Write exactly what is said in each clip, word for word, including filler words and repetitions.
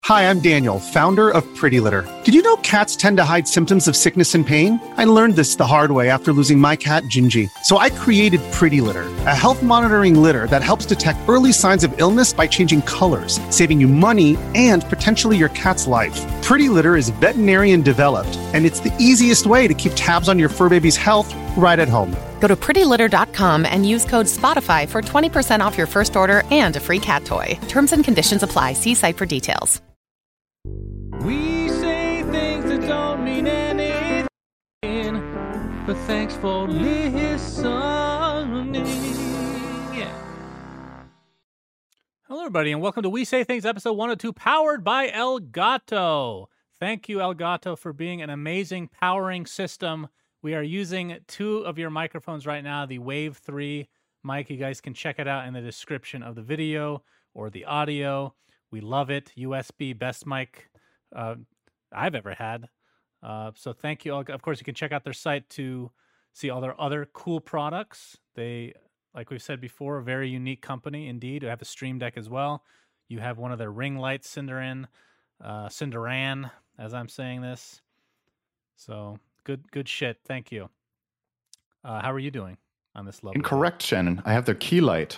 Hi, I'm Daniel, founder of Pretty Litter. Did you know cats tend to hide symptoms of sickness and pain? I learned this the hard way after losing my cat, Gingy. So I created Pretty Litter, a health monitoring litter that helps detect early signs of illness by changing colors, saving you money and potentially your cat's life. Pretty Litter is veterinarian developed, and it's the easiest way to keep tabs on your fur baby's health right at home. Go to pretty litter dot com and use code SPOTIFY for twenty percent off your first order and a free cat toy. Terms and conditions apply. See site for details. We say things that don't mean anything, but thanks for listening. Yeah. Hello, everybody, and welcome to We Say Things, episode one oh two, powered by Elgato. Thank you, Elgato, for being an amazing powering system. We are using two of your microphones right now, the Wave three mic. You guys can check it out in the description of the video or the audio. We love it. U S B, best mic uh, I've ever had. Uh, so thank you. Of course, you can check out their site to see all their other cool products. They, like we've said before, a very unique company indeed. You have a Stream Deck as well. You have one of their ring lights, Cinderan, uh, Cinderan, as I'm saying this. So good, good shit. Thank you. Uh, how are you doing on this level? Incorrect, Shannon. I have their key light.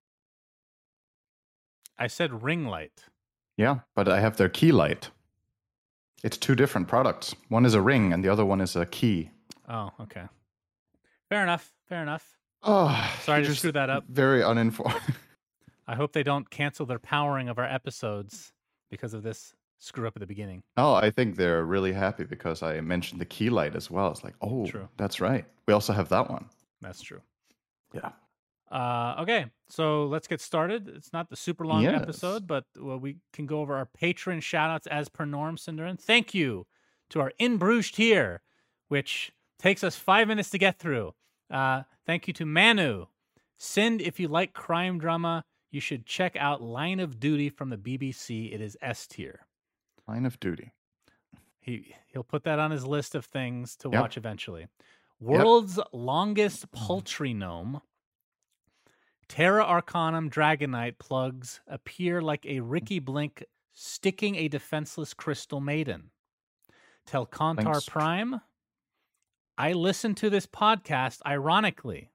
I said ring light. Yeah, but I have their key light. It's two different products. One is a ring and the other one is a key. Oh, okay. Fair enough. Fair enough. Oh, sorry to screw that up. Very uninformed. I hope they don't cancel their powering of our episodes because of this screw up at the beginning. Oh, I think they're really happy because I mentioned the key light as well. It's like, oh, true. That's right. We also have that one. That's true. Yeah. Uh, okay, so let's get started. It's not the super long yes. episode, but well, we can go over our patron shoutouts as per norm, Cinderan. Thank you to our In Bruges tier, which takes us five minutes to get through. Uh, thank you to Manu. Sind, if you like crime drama, you should check out Line of Duty from the B B C. It is S tier. Line of Duty. He, he'll put that on his list of things to yep. watch eventually. World's yep. longest poultry gnome. Terra Arcanum Dragonite plugs appear like a Ricky Blink sticking a defenseless crystal maiden. Telcontar Thanks. Prime. I listen to this podcast ironically.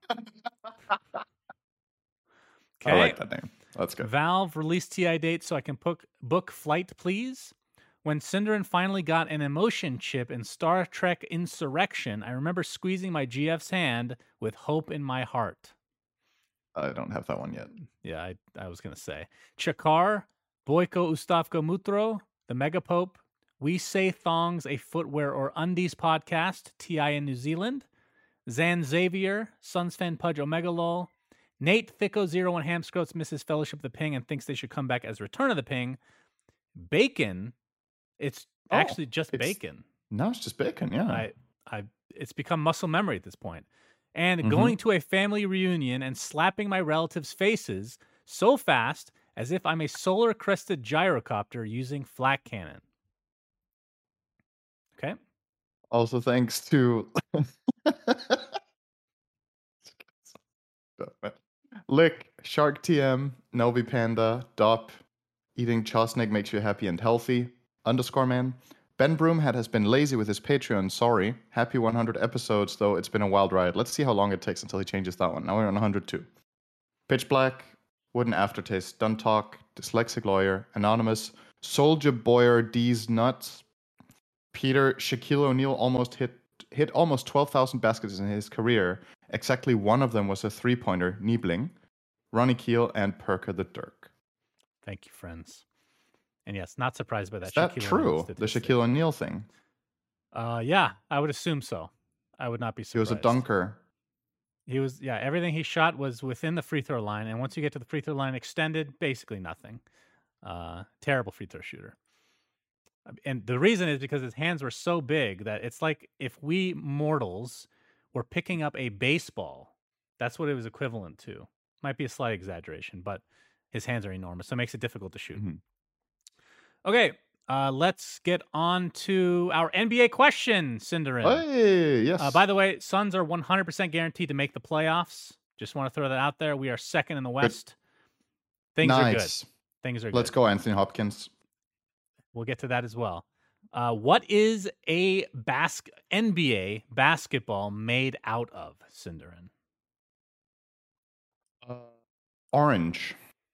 Okay. I like that name. That's good. Valve release T I date so I can book, book flight, please. When Cinderan finally got an emotion chip in Star Trek Insurrection, I remember squeezing my G F's hand with hope in my heart. I don't have that one yet. Yeah, I, I was going to say. Chakar, Boyko Ustavko Mutro, The Megapope, We Say Thongs, a footwear or undies podcast, T I in New Zealand, Zan Xavier, Sunsfan Pudge Omegalol, Nate Thicko zero one Hamscroats misses Fellowship of the Ping and thinks they should come back as Return of the Ping, Bacon, it's oh, actually just it's, Bacon. No, it's just Bacon, yeah. I, I, it's become muscle memory at this point. And mm-hmm. going to a family reunion and slapping my relatives' faces so fast as if I'm a solar-crested gyrocopter using flak cannon. Okay. Also, thanks to Lick, Shark T M, Novi Panda, Dop, Eating Chosnick makes you happy and healthy, underscore man. Ben Broomhead has been lazy with his Patreon, sorry. Happy one hundred episodes, though it's been a wild ride. Let's see how long it takes until he changes that one. Now we're on one hundred two. Pitch Black, Wooden Aftertaste, Dun Talk, Dyslexic Lawyer, Anonymous, Soldier Boyer, D's Nuts, Peter, Shaquille O'Neal almost hit hit almost twelve thousand baskets in his career. Exactly one of them was a three-pointer, Niebling, Ronnie Keel, and Perker the Dirk. Thank you, friends. And yes, not surprised by that. Is that Shaquille true? The Shaquille O'Neal thing? Uh, yeah, I would assume so. I would not be surprised. He was a dunker. He was, yeah, everything he shot was within the free throw line. And once you get to the free throw line extended, basically nothing. Uh, terrible free throw shooter. And the reason is because his hands were so big that it's like if we mortals were picking up a baseball, that's what it was equivalent to. Might be a slight exaggeration, but his hands are enormous, so it makes it difficult to shoot. Mm-hmm. Okay, uh, let's get on to our N B A question, Cinderan. Hey, yes. Uh, by the way, Suns are one hundred percent guaranteed to make the playoffs. Just want to throw that out there. We are second in the West. Things nice. are good. Things are good. Let's go, Anthony Hopkins. we'll get to that as well. Uh, what is a bas- N B A basketball made out of, Cinderin? Uh, orange.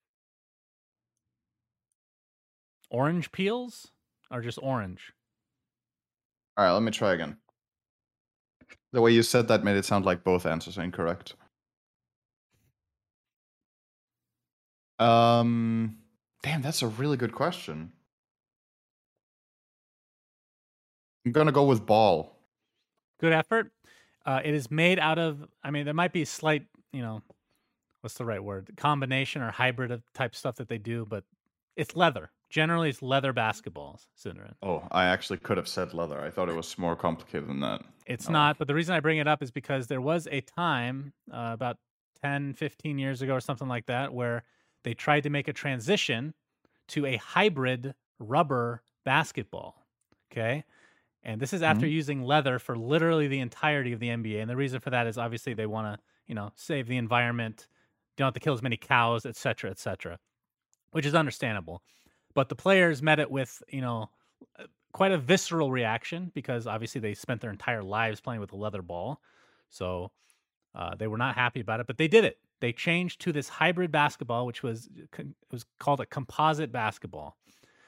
Orange peels or just orange? All right, let me try again. The way you said that made it sound like both answers are incorrect. Um, damn, that's a really good question. I'm gonna go with ball. Good effort. Uh, it is made out of, I mean, there might be slight, you know, what's the right word? Combination or hybrid of type stuff that they do, but it's leather. Generally, it's leather basketballs, Cinderin. Oh, I actually could have said leather. I thought it was more complicated than that. It's Oh. not, but the reason I bring it up is because there was a time uh, about ten, fifteen years ago or something like that where they tried to make a transition to a hybrid rubber basketball. Okay. And this is after Mhm. using leather for literally the entirety of the N B A. And the reason for that is obviously they want to, you know, save the environment, don't have to kill as many cows, et cetera, et cetera, which is understandable. But the players met it with, you know, uh, quite a visceral reaction because obviously they spent their entire lives playing with a leather ball. So uh, they were not happy about it, but they did it. They changed to this hybrid basketball, which was it was called a composite basketball.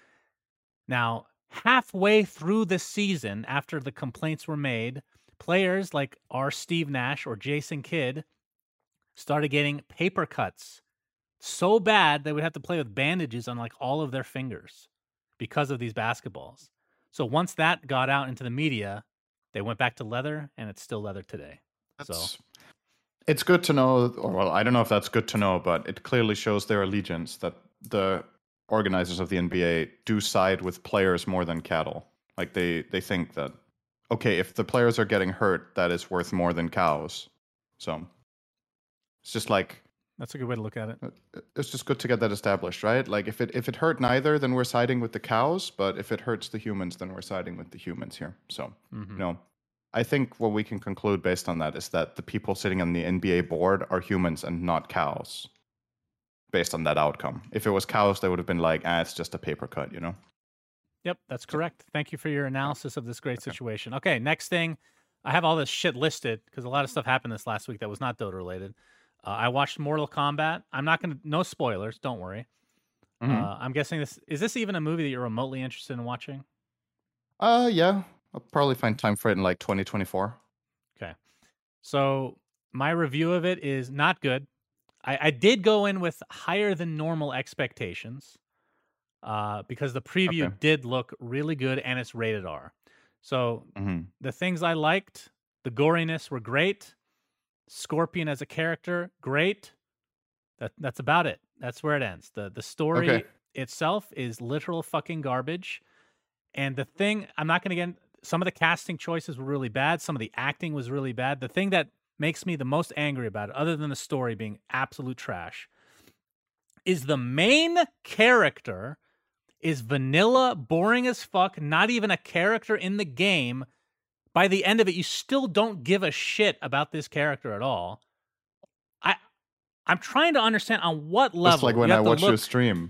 Now, halfway through the season, after the complaints were made, players like our Steve Nash or Jason Kidd started getting paper cuts so bad they would have to play with bandages on like all of their fingers because of these basketballs. So once that got out into the media, they went back to leather, and it's still leather today. That's, so it's good to know, or well, I don't know if that's good to know, but it clearly shows their allegiance that the organizers of the N B A do side with players more than cattle. Like they, they think that, okay, if the players are getting hurt, that is worth more than cows. So it's just like, that's a good way to look at it. it's just good to get that established, right? Like if it if it hurt neither, then we're siding with the cows. But if it hurts the humans, then we're siding with the humans here. So, Mhm. you know, I think what we can conclude based on that is that the people sitting on the N B A board are humans and not cows. Based on that outcome, if it was cows, they would have been like, "Ah, it's just a paper cut," you know. Yep, that's correct. Thank you for your analysis of this great situation. Okay, next thing. I have all this shit listed because a lot of stuff happened this last week that was not Dota related. Uh, I watched Mortal Kombat. I'm not going to, no spoilers, don't worry. Mm-hmm. Uh, I'm guessing this, is this even a movie that you're remotely interested in watching? Uh, yeah. I'll probably find time for it in like twenty twenty-four. Okay. So my review of it is not good. I, I did go in with higher than normal expectations uh, because the preview Okay. did look really good and it's rated R. So Mm-hmm. the things I liked, the goriness were great. Scorpion as a character, great. That that's about it. That's where it ends. The the story Okay. itself is literal fucking garbage. And the thing, I'm not going to get, some of the casting choices were really bad. Some of the acting was really bad. The thing that makes me the most angry about it, other than the story being absolute trash, is the main character is vanilla, boring as fuck, not even a character in the game. By the end of it, you still don't give a shit about this character at all. I, I'm trying to understand on what level. Just like when you I have to watch look, your stream.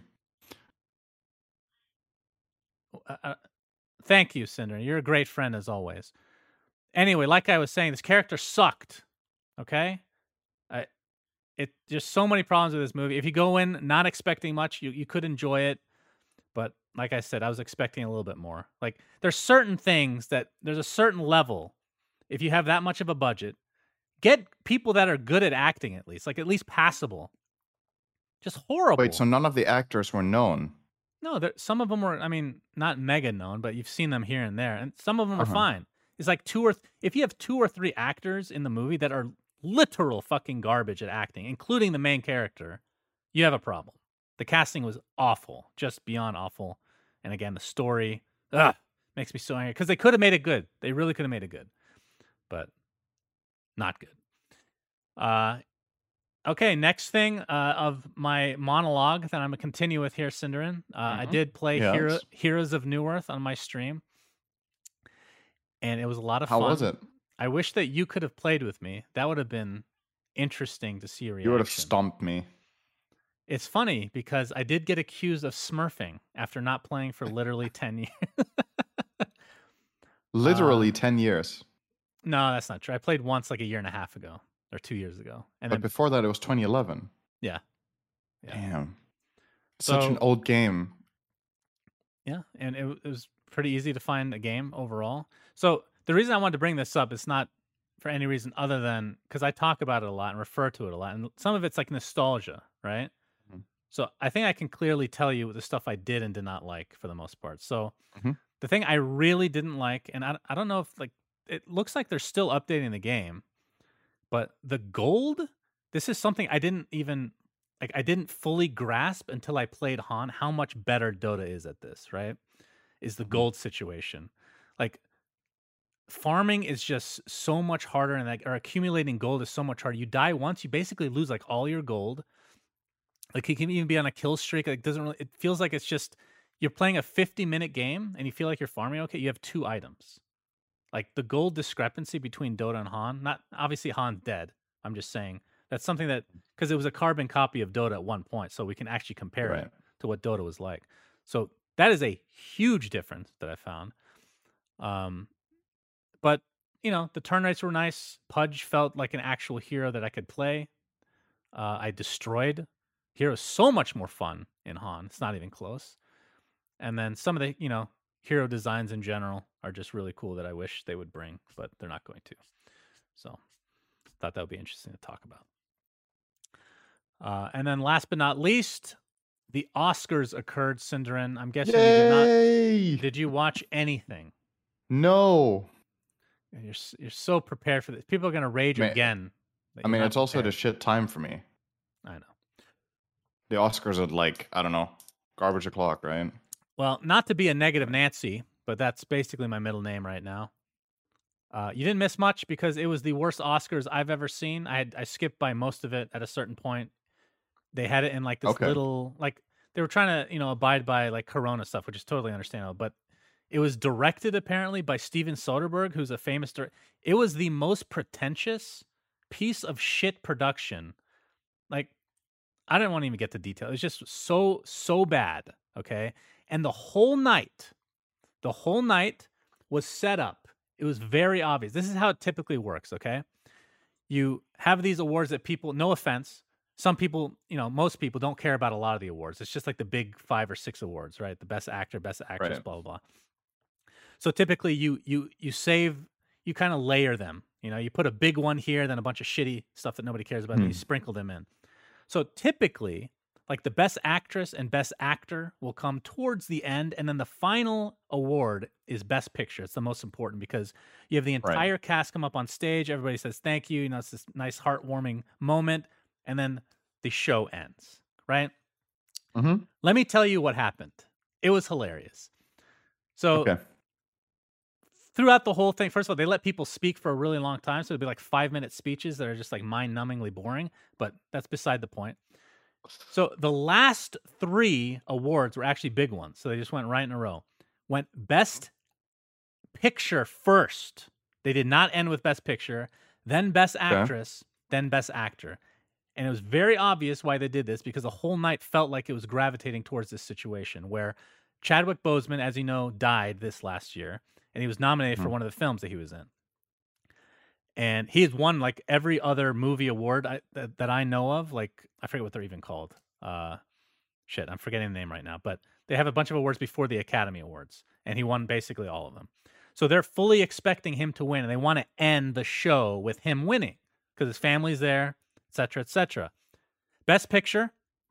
Uh, uh, thank you, Cinder. You're a great friend as always. Anyway, like I was saying, this character sucked. Okay, I, it just so many problems with this movie. If you go in not expecting much, you you could enjoy it. But like I said, I was expecting a little bit more. Like there's certain things that there's a certain level. If you have that much of a budget, get people that are good at acting at least, like at least passable. Just horrible. Wait, so none of the actors were known? No, there, some of them were, I mean, not mega known, but you've seen them here and there. And some of them Uh-huh. are fine. It's like two or, th- if you have two or three actors in the movie that are literal fucking garbage at acting, including the main character, you have a problem. The casting was awful, just beyond awful. And again, the story, ugh, makes me so angry. Because they could have made it good. They really could have made it good. But not good. Uh, okay, next thing uh, of my monologue that I'm going to continue with here, Cinderin. Uh, I Mhm. did play Yes. Hero, Heroes of Newerth on my stream. And it was a lot of How fun. was it? I wish that you could have played with me. That would have been interesting to see a reaction. You would have stomped me. it's funny because I did get accused of smurfing after not playing for literally ten years. Literally Uh, ten years. No, that's not true. I played once like a year and a half ago or two years ago. And But then, before that, it was twenty eleven. yeah. Yeah. Damn. Such an So- old game. Yeah, and it, w- it was pretty easy to find a game overall. So the reason I wanted to bring this up is not for any reason other than because I talk about it a lot and refer to it a lot, and some of it's like nostalgia, right? Mhm. So I think I can clearly tell you the stuff I did and did not like for the most part. So Mhm. the thing I really didn't like, and I I don't know if like it looks like they're still updating the game, but the gold. This is something I didn't even like. I didn't fully grasp until I played Han how much better Dota is at this. Right? Is the Mhm. gold situation like farming is just so much harder, and like or accumulating gold is so much harder. You die once, you basically lose like all your gold. Like you can even be on a kill streak. Like doesn't really. It feels like it's just you're playing a fifty minute game and you feel like you're farming okay. You have two items. Like the gold discrepancy between Dota and Han. Not obviously Han's dead. I'm just saying that's something that because it was a carbon copy of Dota at one point, so we can actually compare Right. it to what Dota was like. So that is a huge difference that I found. Um, but you know the turn rates were nice. Pudge felt like an actual hero that I could play. Uh, I destroyed heroes so much more fun in Han. It's not even close. And then some of the you know hero designs in general are just really cool that I wish they would bring, but they're not going to. So thought that would be interesting to talk about. Uh, and then last but not least, the Oscars occurred, Cinderin. I'm guessing you did not. Yay! Did you watch anything? No. You're s- you're so prepared for this. People are gonna rage Man, again. that I you're mean, not it's also the prepared. shit time for me. I know. The Oscars are like, I don't know, garbage o'clock, right? Well, not to be a negative Nancy, but that's basically my middle name right now. Uh, you didn't miss much because it was the worst Oscars I've ever seen. I had, I skipped by most of it at a certain point. They had it in like this Okay. little like they were trying to you know abide by like Corona stuff, which is totally understandable. But it was directed apparently by Steven Soderbergh, who's a famous. Dir- it was the most pretentious piece of shit production. Like I didn't want to even get to detail. It was just so so bad. Okay, and the whole night, the whole night was set up. It was very obvious. This is how it typically works, okay? You have these awards that people, no offense, some people, you know, most people don't care about a lot of the awards. It's just like the big five or six awards, right? The best actor, best actress, Right. blah, blah, blah. So typically you you you save, you kind of layer them. You know, you put a big one here, then a bunch of shitty stuff that nobody cares about, and Hmm. you sprinkle them in. So typically, like the best actress and best actor will come towards the end, and then the final award is best picture. It's the most important because you have the entire cast come up on stage. Everybody says thank you. You know, it's this nice heartwarming moment, and then the show ends. Right? Mm-hmm. Let me tell you what happened. It was hilarious. So Okay. throughout the whole thing, first of all, they let people speak for a really long time, so it'd be like five minute speeches that are just like mind-numbingly boring. But that's beside the point. So the last three awards were actually big ones. So they just went right in a row. Went best picture first. They did not end with best picture, then best actress, then best actor. And it was very obvious why they did this because the whole night felt like it was gravitating towards this situation where Chadwick Boseman, as you know, died this last year, and he was nominated for Hmm. one of the films that he was in. And he has won like every other movie award I, that, that I know of. Like I forget what they're even called. Uh, shit, I'm forgetting the name right now. But they have a bunch of awards before the Academy Awards, and he won basically all of them. So they're fully expecting him to win, and they want to end the show with him winning because his family's there, et cetera, et cetera. Best Picture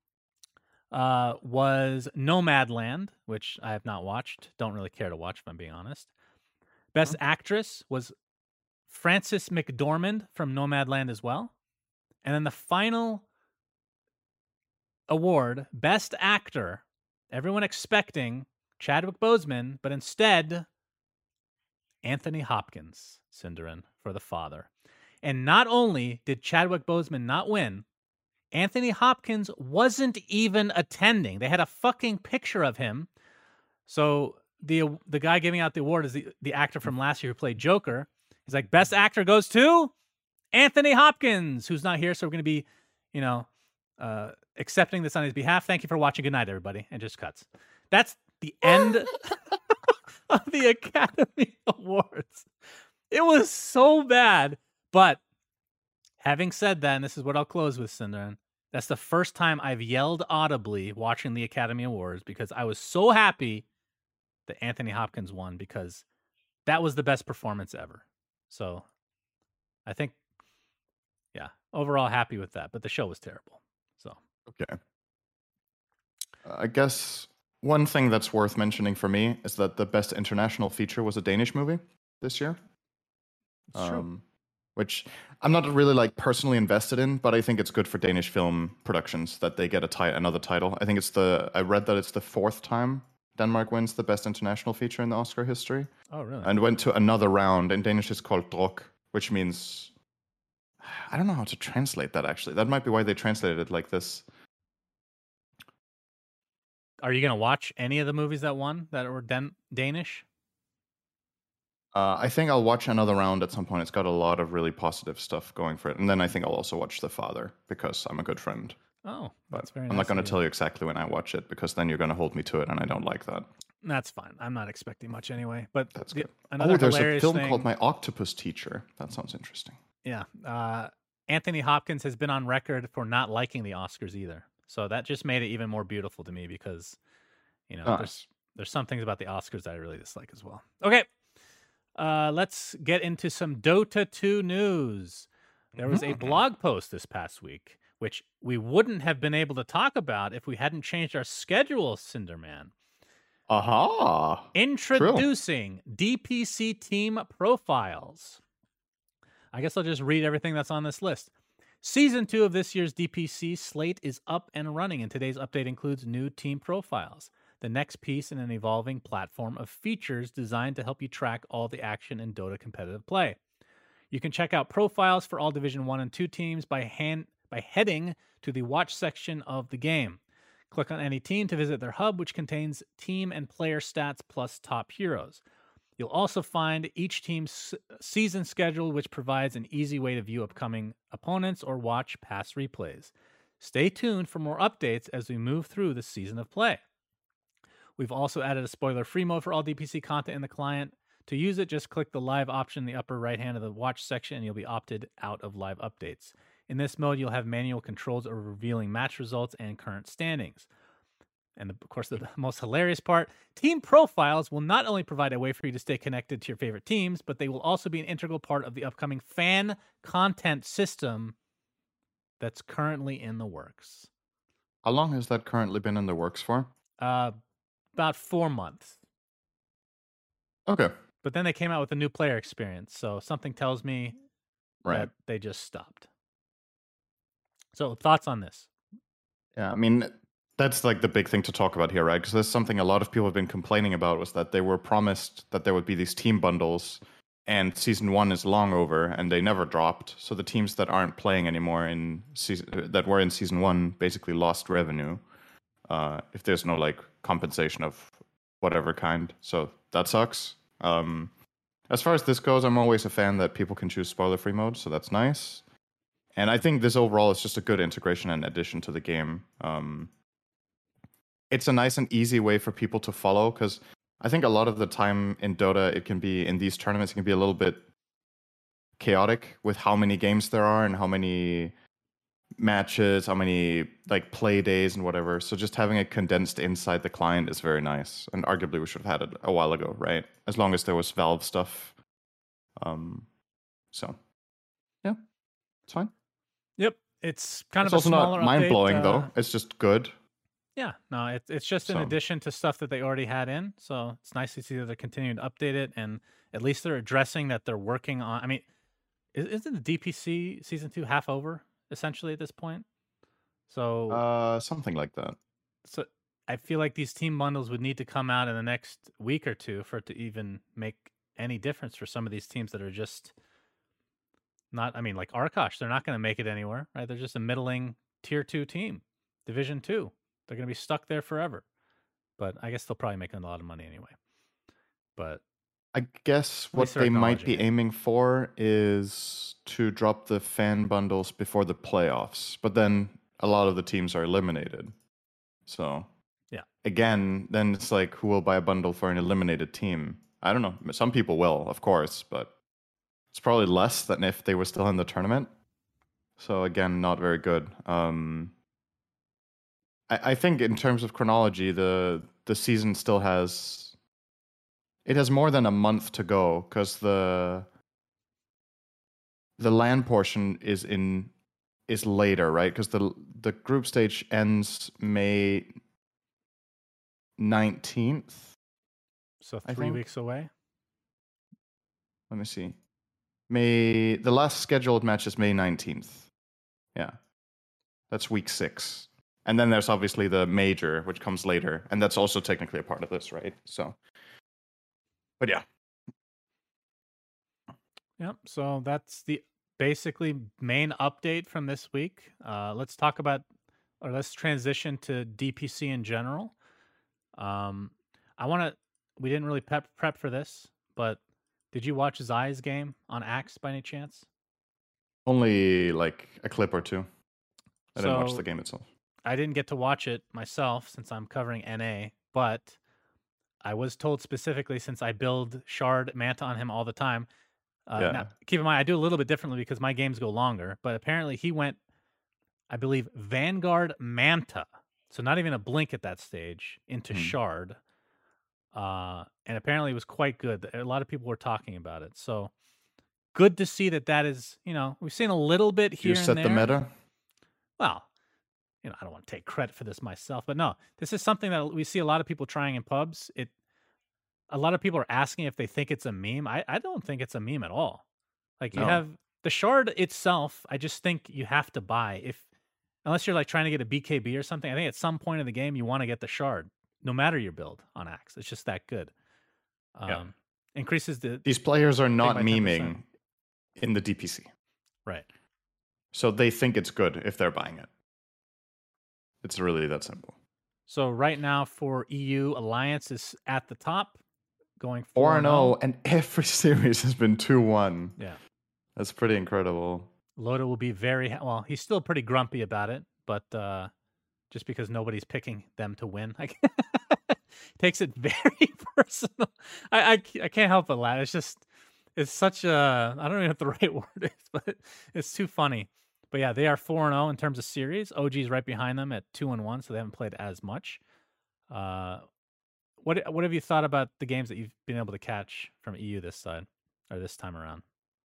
uh, was Nomadland, which I have not watched. Don't really care to watch, if I'm being honest. Best Actress was Frances McDormand from Nomadland as well. And then the final award, Best Actor, everyone expecting Chadwick Boseman, but instead Anthony Hopkins, Cinderin, for The Father. And not only did Chadwick Boseman not win, Anthony Hopkins wasn't even attending. They had a fucking picture of him. So the the guy giving out the award is the, the actor from last year who played Joker. He's like, best actor goes to Anthony Hopkins, who's not here. So we're going to be, you know, uh, accepting this on his behalf. Thank you for watching. Good night, everybody. And just cuts. That's the end of the Academy Awards. It was so bad. But having said that, and this is what I'll close with, Synderen, that's the first time I've yelled audibly watching the Academy Awards because I was so happy that Anthony Hopkins won because that was the best performance ever. So I think, yeah, overall happy with that. But the show was terrible. So okay. I guess one thing that's worth mentioning for me is that the best international feature was a Danish movie this year. It's um, true. Which I'm not really like personally invested in, but I think it's good for Danish film productions that they get a ti- another title. I think it's the I read that it's the fourth time Denmark wins the best international feature in the Oscar history. Oh, really? And went to another round. In Danish, it's called druk, which means I don't know how to translate that. Actually, that might be why they translated it like this. Are you gonna watch any of the movies that won that were Dan- Danish? Uh, I think I'll watch another round at some point. It's got a lot of really positive stuff going for it. And then I think I'll also watch The Father because I'm a good friend. Oh, that's but very nice. I'm not going to tell you exactly when I watch it because then you're going to hold me to it and I don't like that. That's fine. I'm not expecting much anyway. But that's the, good. Another oh, there's hilarious a film thing, called My Octopus Teacher. That sounds interesting. Yeah. Uh, Anthony Hopkins has been on record for not liking the Oscars either. So that just made it even more beautiful to me because, you know, nice. there's, there's some things about the Oscars that I really dislike as well. Okay. Uh, let's get into some Dota two news. There was a blog post this past week, which we wouldn't have been able to talk about if we hadn't changed our schedule, Cinderman. Aha! Introducing True. D P C team profiles. I guess I'll just read everything that's on this list. Season two of this year's D P C slate is up and running, and today's update includes new team profiles. The next piece in an evolving platform of features designed to help you track all the action in Dota competitive play. You can check out profiles for all Division one and two teams by hand by heading to the watch section of the game. Click on any team to visit their hub, which contains team and player stats plus top heroes. You'll also find each team's season schedule, which provides an easy way to view upcoming opponents or watch past replays. Stay tuned for more updates as we move through the season of play. We've also added a spoiler-free mode for all D P C content in the client. To use it, just click the live option in the upper right hand of the watch section and you'll be opted out of live updates. In this mode, you'll have manual controls over revealing match results and current standings. And of course, the most hilarious part, team profiles will not only provide a way for you to stay connected to your favorite teams, but they will also be an integral part of the upcoming fan content system that's currently in the works. How long has that currently been in the works for? Uh, about four months. Okay. But then they came out with a new player experience, so something tells me right. that they just stopped. So, thoughts on this? Yeah, I mean, that's like the big thing to talk about here, right? Because there's something a lot of people have been complaining about was that they were promised that there would be these team bundles, and season one is long over, and they never dropped. So the teams that aren't playing anymore in season that were in season one basically lost revenue uh, if there's no like compensation of whatever kind. So that sucks. Um, as far as this goes, I'm always a fan that people can choose spoiler-free mode, so that's nice. And I think this overall is just a good integration and addition to the game. Um, it's a nice and easy way for people to follow, because I think a lot of the time in Dota, it can be, in these tournaments, it can be a little bit chaotic with how many games there are and how many matches, how many like play days and whatever. So just having it condensed inside the client is very nice. And arguably we should have had it a while ago, right? As long as there was Valve stuff. Um, so, yeah, it's fine. Yep, it's kind it's of also a smaller not mind blowing uh, though. It's just good. Yeah, no, it's it's just in So- addition to stuff that they already had in. So it's nice to see that they're continuing to update it, and at least they're addressing that they're working on. I mean, is, isn't the D P C season two half over essentially at this point? So, Uh, something like that. so I feel like these team bundles would need to come out in the next week or two for it to even make any difference for some of these teams that are just not. I mean, like Arkosh, they're not going to make it anywhere, right? They're just a middling tier two team, Division two. They're going to be stuck there forever. But I guess they'll probably make a lot of money anyway. But I guess At what least they're they might acknowledging be it. aiming for is to drop the fan bundles before the playoffs. But then a lot of the teams are eliminated. So yeah, again, then it's like, who will buy a bundle for an eliminated team? I don't know. Some people will, of course, but it's probably less than if they were still in the tournament. So again, not very good. Um, I, I think in terms of chronology, the the season still has it has more than a month to go, because the the LAN portion is in is later, right? Because the the group stage ends May nineteenth. So I three think. weeks away. Let me see. May the last scheduled match is May nineteenth. Yeah, that's week six, and then there's obviously the major, which comes later, and that's also technically a part of this, right? So, but yeah. Yep. So that's the basically main update from this week. Uh, let's talk about, or let's transition to D P C in general. Um, I want to. We didn't really prep prep for this, but did you watch Zai's game on Axe by any chance? Only like a clip or two. I so, didn't watch the game itself. I didn't get to watch it myself since I'm covering N A, but I was told specifically, since I build Shard Manta on him all the time. Uh, yeah. Now, keep in mind, I do a little bit differently because my games go longer, but apparently he went, I believe, Vanguard Manta. So not even a blink at that stage into Hmm. Shard. Uh, and apparently it was quite good. A lot of people were talking about it. So good to see that that is, you know, we've seen a little bit here You and set there. the meta? Well, you know, I don't want to take credit for this myself, but no, this is something that we see a lot of people trying in pubs. It, a lot of people are asking if they think it's a meme. I, I don't think it's a meme at all. Like you No. have the Shard itself. I just think you have to buy, if, unless you're like trying to get a B K B or something. I think at some point in the game, you want to get the Shard, no matter your build on Axe. It's just that good. Um, Yeah. Increases the, These players are not by ten percent. memeing in the D P C. Right. So they think it's good if they're buying it. It's really that simple. So right now for E U, Alliance is at the top, going four four and oh, and every series has been two one. Yeah. That's pretty incredible. Loda will be very, ha- well, he's still pretty grumpy about it, but uh, just because nobody's picking them to win, like, takes it very personal. I, I, I can't help but laugh. It's just, it's such a, I don't even know what the right word is, but it's too funny. But yeah, they are four and oh in terms of series. O G's right behind them at two and one, so they haven't played as much. Uh, what what have you thought about the games that you've been able to catch from E U this side, or this time around?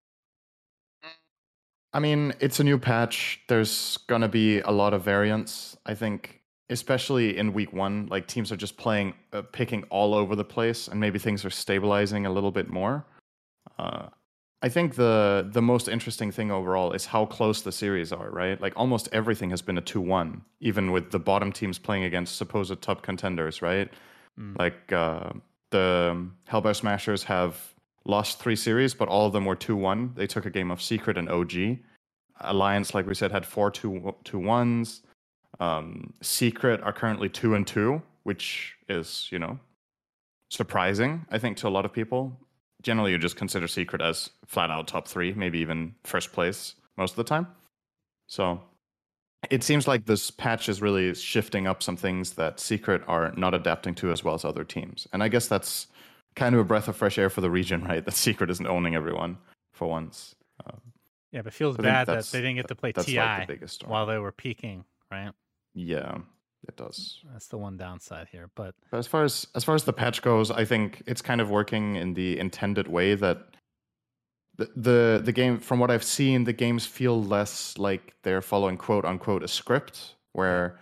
I mean, it's a new patch. There's gonna be a lot of variance. I think, especially in week one, like teams are just playing, uh, picking all over the place, and maybe things are stabilizing a little bit more. Uh, I think the the most interesting thing overall is how close the series are, right? Like almost everything has been a two one, even with the bottom teams playing against supposed top contenders, right? Mm. Like uh, the Hellbear Smashers have lost three series, but all of them were two one. They took a game of Secret and O G. Alliance, like we said, had four two two ones. Um, Secret are currently two and two, which is, you know, surprising, I think, to a lot of people. Generally, you just consider Secret as flat out top three, maybe even first place most of the time. So it seems like this patch is really shifting up some things that Secret are not adapting to as well as other teams. And I guess that's kind of a breath of fresh air for the region, right? That Secret isn't owning everyone for once. Um, Yeah, but it feels I think bad that that's- they didn't get to play that's T I like the biggest story. while they were peaking, right? Yeah, it does. That's the one downside here. But But as far as as far as the patch goes, I think it's kind of working in the intended way that the the the game, from what I've seen, the games feel less like they're following quote unquote a script, where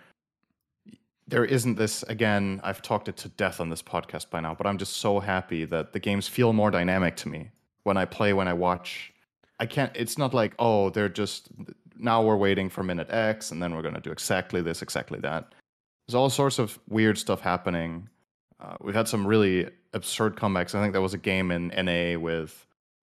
there isn't this, again, I've talked it to death on this podcast by now, but I'm just so happy that the games feel more dynamic to me when I play, when I watch. I can't, it's not like, oh, they're just, now we're waiting for minute X and then we're going to do exactly this, exactly that. There's all sorts of weird stuff happening. Uh, we've had some really absurd comebacks. I think there was a game in N A with,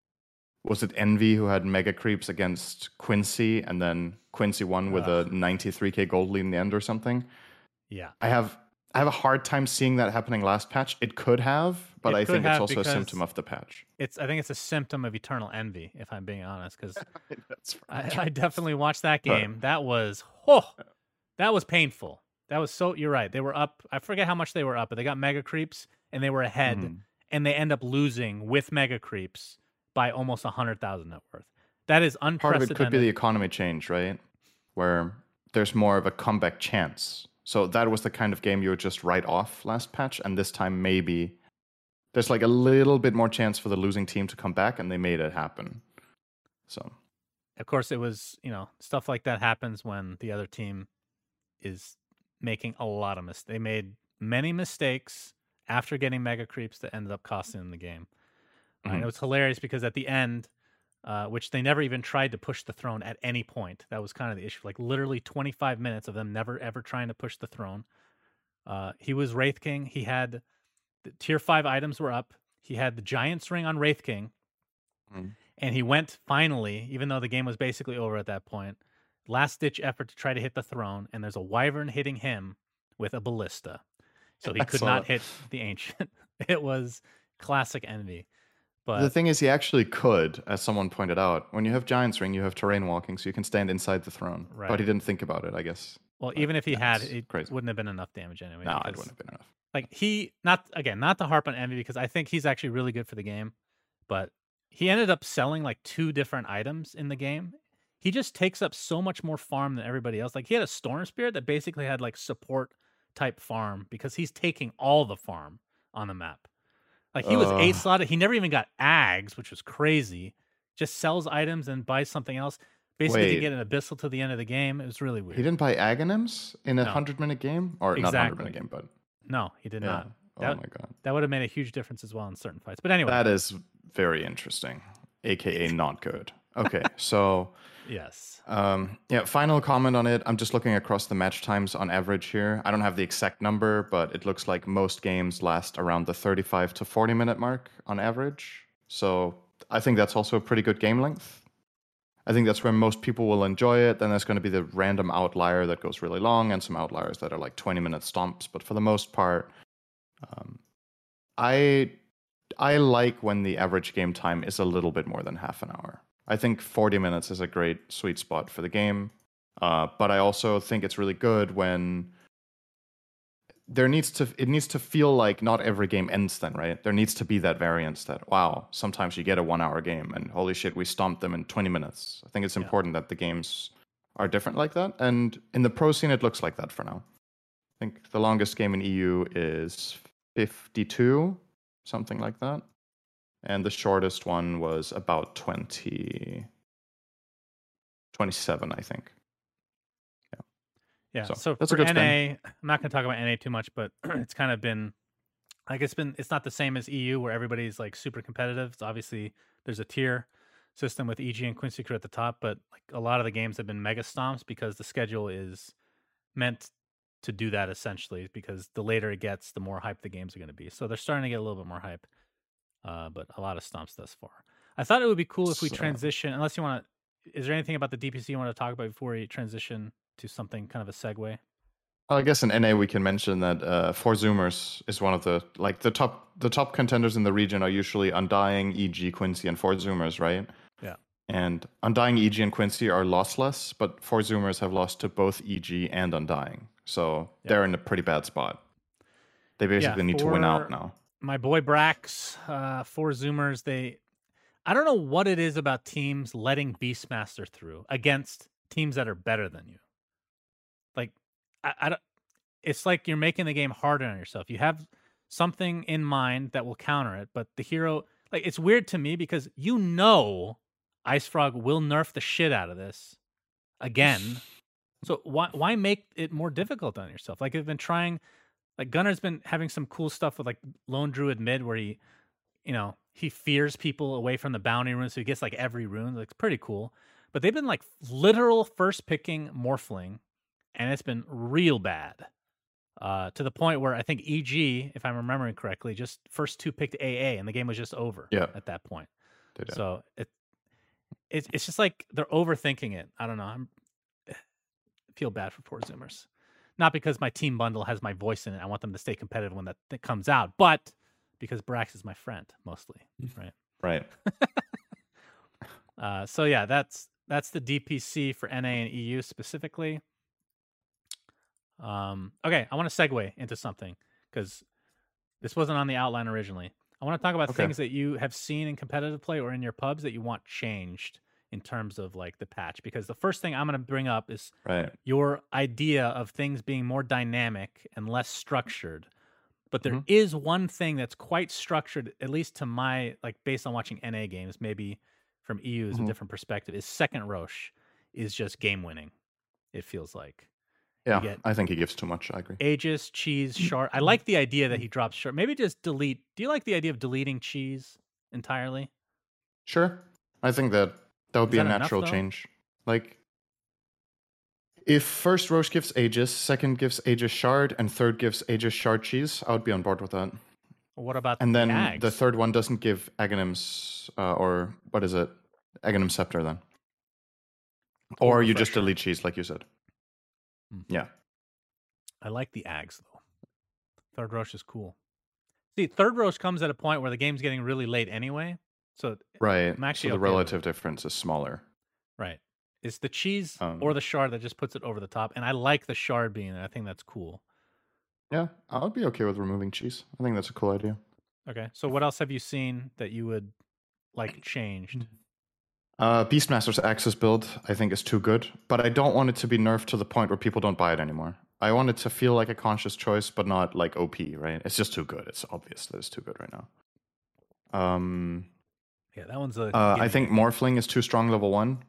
was it Envy, who had mega creeps against Quincy, and then Quincy won with Ugh. a ninety-three K gold lead in the end or something. yeah, I have I have a hard time seeing that happening last patch. It could have, but It I could think it's have also a because- symptom of the patch. it's. I think it's a symptom of eternal envy, if I'm being honest, because That's I, I definitely watched that But- game. That was, oh, that was painful. That was so. You're right. They were up. I forget how much they were up, but they got mega creeps and they were ahead, mm-hmm. and they end up losing with mega creeps by almost a hundred thousand net worth. That is unprecedented. Part of it could be the economy change, right? Where there's more of a comeback chance. So that was the kind of game you would just write off last patch, and this time maybe there's like a little bit more chance for the losing team to come back, and they made it happen. So, of course, it was, you know, stuff like that happens when the other team is making a lot of mistakes. They made many mistakes after getting mega creeps that ended up costing them the game. Mm-hmm. And it was hilarious because at the end, uh, which they never even tried to push the throne at any point. That was kind of the issue. Like literally twenty-five minutes of them never ever trying to push the throne. Uh, he was Wraith King. He had the tier five items were up. He had the Giant's Ring on Wraith King. Mm-hmm. And he went finally, even though the game was basically over at that point, last ditch effort to try to hit the throne, and there's a Wyvern hitting him with a ballista. So he could not hit the Ancient. It was classic envy. But the thing is, he actually could, as someone pointed out. When you have Giant's Ring, you have terrain walking, so you can stand inside the throne. Right. But he didn't think about it, I guess. Well, but even if he had, it's it crazy. Wouldn't have been enough damage anyway. No, because, it wouldn't have been enough. Like he, not again, not to harp on envy, because I think he's actually really good for the game, but he ended up selling like two different items in the game. He just takes up so much more farm than everybody else. Like he had a Storm Spirit that basically had like support type farm because he's taking all the farm on the map. Like he was uh, eight slotted. He never even got Ags, which was crazy. Just sells items and buys something else. Basically wait, to get an Abyssal to the end of the game. It was really weird. He didn't buy Aghanims in a no. hundred minute game? Or exactly. not a hundred minute game, but no, he did yeah. not. Oh that, my god. That would have made a huge difference as well in certain fights. But anyway. That is very interesting. A K A not good. Okay, so yes. Um, yeah, final comment on it. I'm just looking across the match times on average here. I don't have the exact number, but it looks like most games last around the thirty-five to forty minute mark on average. So I think that's also a pretty good game length. I think that's where most people will enjoy it. Then there's going to be the random outlier that goes really long and some outliers that are like twenty minute stomps. But for the most part, um, I I like when the average game time is a little bit more than half an hour. I think forty minutes is a great sweet spot for the game. Uh, but I also think it's really good when there needs to, it needs to feel like not every game ends then, right? There needs to be that variance that, wow, sometimes you get a one hour game and holy shit, we stomped them in twenty minutes. I think it's important yeah. that the games are different like that. And in the pro scene, it looks like that for now. I think the longest game in E U is fifty-two, something like that. And the shortest one was about twenty, twenty-seven, I think. Yeah. Yeah. So, so that's for a good N A, spin. I'm not going to talk about N A too much, but it's kind of been like it's been. It's not the same as E U where everybody's like super competitive. It's obviously there's a tier system with E G and Quincy Crew at the top, but like a lot of the games have been mega stomps because the schedule is meant to do that essentially. Because the later it gets, the more hype the games are going to be. So they're starting to get a little bit more hype. Uh, but a lot of stomps thus far. I thought it would be cool if we So- transition, unless you want to, is there anything about the D P C you want to talk about before we transition to something kind of a segue? Well, I guess in N A we can mention that uh, For Zoomers is one of the like the top the top contenders in the region are usually Undying, E G, Quincy, and For Zoomers, right? Yeah. And Undying, E G, and Quincy are lossless, but For Zoomers have lost to both E G and Undying, so Yeah. they're in a pretty bad spot. They basically need to win for- out now. My boy Brax, uh, for Zoomers, they, I don't know what it is about teams letting Beastmaster through against teams that are better than you. Like, I, I don't, it's like you're making the game harder on yourself. You have something in mind that will counter it, but the hero, like, it's weird to me because you know Ice Frog will nerf the shit out of this again. So why why make it more difficult on yourself? Like, you've been trying. Like Gunner's been having some cool stuff with like Lone Druid mid where he, you know, he fears people away from the bounty rune, so he gets like every rune. Like, it's pretty cool. But they've been like literal first picking Morphling, and it's been real bad. Uh, to the point where I think E G, if I'm remembering correctly, just first two picked A A, and the game was just over Yeah. at that point. They did. So it, it's it's just like they're overthinking it. I don't know. I'm, I feel bad for poor Zoomers. Not because my team bundle has my voice in it. I want them to stay competitive when that, that comes out, but because Brax is my friend mostly, right? Right. uh, so yeah, that's that's the D P C for N A and E U specifically. Um, okay, I want to segue into something because this wasn't on the outline originally. I want to talk about Okay. things that you have seen in competitive play or in your pubs that you want changed in terms of like the patch. Because the first thing I'm going to bring up is Right. your idea of things being more dynamic and less structured. But there Mhm. is one thing that's quite structured, at least to my, like based on watching N A games, maybe from E U is a Mhm. different perspective, is second Roche is just game winning, it feels like. Yeah, get- I think he gives too much. I agree. Aegis, Cheese, Shard. I like the idea that he drops Shard. Maybe just delete. Do you like the idea of deleting Cheese entirely? Sure. I think that that would Is be a that enough, natural though? change. Like, if first Roche gives Aegis, second gives Aegis Shard, and third gives Aegis Shard Cheese, I would be on board with that. What about And the then Ags? the third one doesn't give Aghanim's, uh, or what is it? Aghanim Scepter then. Or Or you just Refresher. delete Cheese, like you said. Hmm. Yeah. I like the Ags though. Third Roche is cool. See, third Roche comes at a point where the game's getting really late anyway. So Right. I'm actually so the okay with relative it. difference is smaller. Right. It's the Cheese Um, or the Shard that just puts it over the top. And I like the Shard being there. I think that's cool. Yeah, I would be okay with removing Cheese. I think that's a cool idea. Okay. So what else have you seen that you would like changed? Uh, Beastmaster's Axis build, I think, is too good, but I don't want it to be nerfed to the point where people don't buy it anymore. I want it to feel like a conscious choice, but not like O P, right? It's just too good. It's obvious that it's too good right now. Um, Yeah, that one's a. uh, I gimme. think Morphling is too strong level one.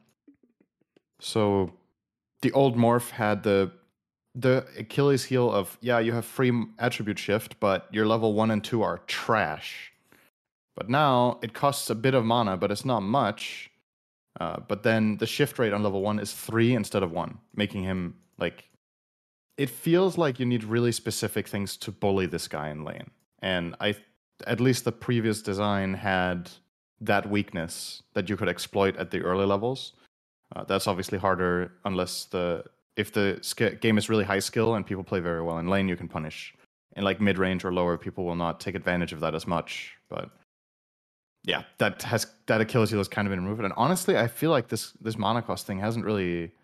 So the old Morph had the the Achilles heel of, yeah, you have free attribute shift, but your level one and two are trash. But now it costs a bit of mana, but it's not much. Uh, but then the shift rate on level one is three instead of one, making him like. It feels like you need really specific things to bully this guy in lane, and I, at least the previous design had that weakness that you could exploit at the early levels. Uh, that's obviously harder unless the if the sk- game is really high skill and people play very well in lane, you can punish. In like mid range or lower, people will not take advantage of that as much, but. Yeah, that has that Achilles heel has kind of been removed, and honestly, I feel like this this mana cost thing hasn't really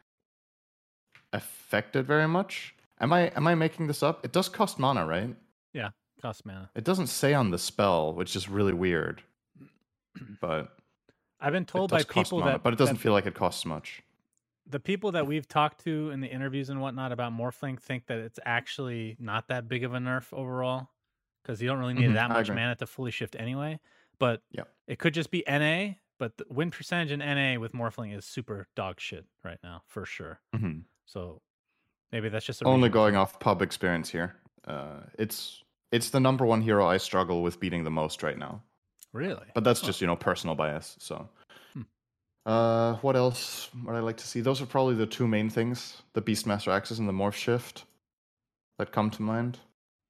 affected very much. Am I am I making this up? It does cost mana, right? Yeah, cost mana. It doesn't say on the spell, which is really weird. But I've been it told does by cost people mana, that but it doesn't that feel like it costs much. the people that we've talked to in the interviews and whatnot about Morphling think that it's actually not that big of a nerf overall because you don't really need Mhm, that I much agree. mana to fully shift anyway. But Yeah. it could just be N A, but the win percentage in N A with Morphling is super dog shit right now, for sure. Mhm. So maybe that's just a Only regional going thing. off pub experience here. Uh, it's it's the number one hero I struggle with beating the most right now. Really? But that's Huh. just, you know, personal bias. So, Hmm. uh, what else would I like to see? Those are probably the two main things: the Beastmaster Axis and the Morph Shift that come to mind.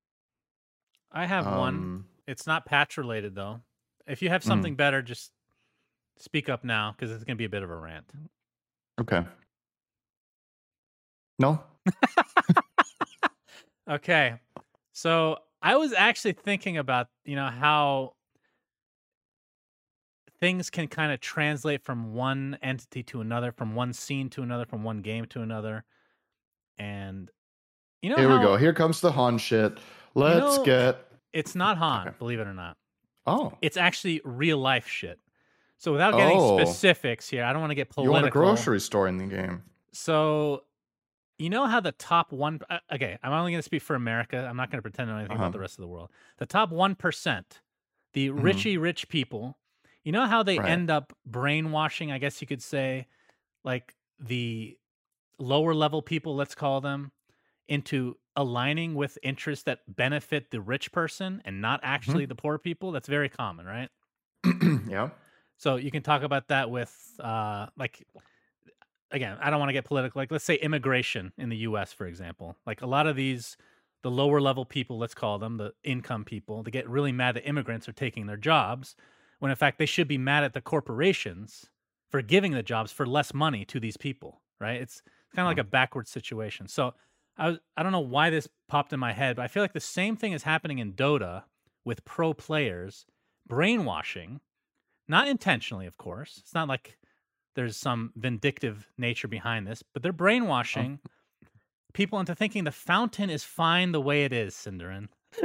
I have one. Um, It's not patch related though. If you have something better, just speak up now because it's gonna be a bit of a rant. Okay. No. Okay. So I was actually thinking about, you know, how things can kind of translate from one entity to another, from one scene to another, from one game to another. And you know Here how we go. Here comes the Han shit. Let's know- get. it's not Han, Okay. believe it or not. Oh, It's actually real life shit. So without getting Oh. specifics here, I don't want to get you political. want a grocery store in the game? So, you know how the top one, uh, okay, I'm only going to speak for America. I'm not going to pretend to know anything Uh-huh. about the rest of the world. The top one percent, the Mhm. richy rich people, you know how they Right. end up brainwashing, I guess you could say, like the lower level people, let's call them, into aligning with interests that benefit the rich person and not actually the poor people? That's very common, right? Yeah. So you can talk about that with, uh, like, again, I don't want to get political. Like, let's say immigration in the U S, for example. Like a lot of these, the lower level people, let's call them the income people, they get really mad that immigrants are taking their jobs, when in fact they should be mad at the corporations for giving the jobs for less money to these people, right? It's kind of like a backward situation. So I was, I don't know why this popped in my head, but I feel like the same thing is happening in Dota with pro players brainwashing. Not intentionally, of course. It's not like there's some vindictive nature behind this, but they're brainwashing people into thinking the fountain is fine the way it is, Cinderin.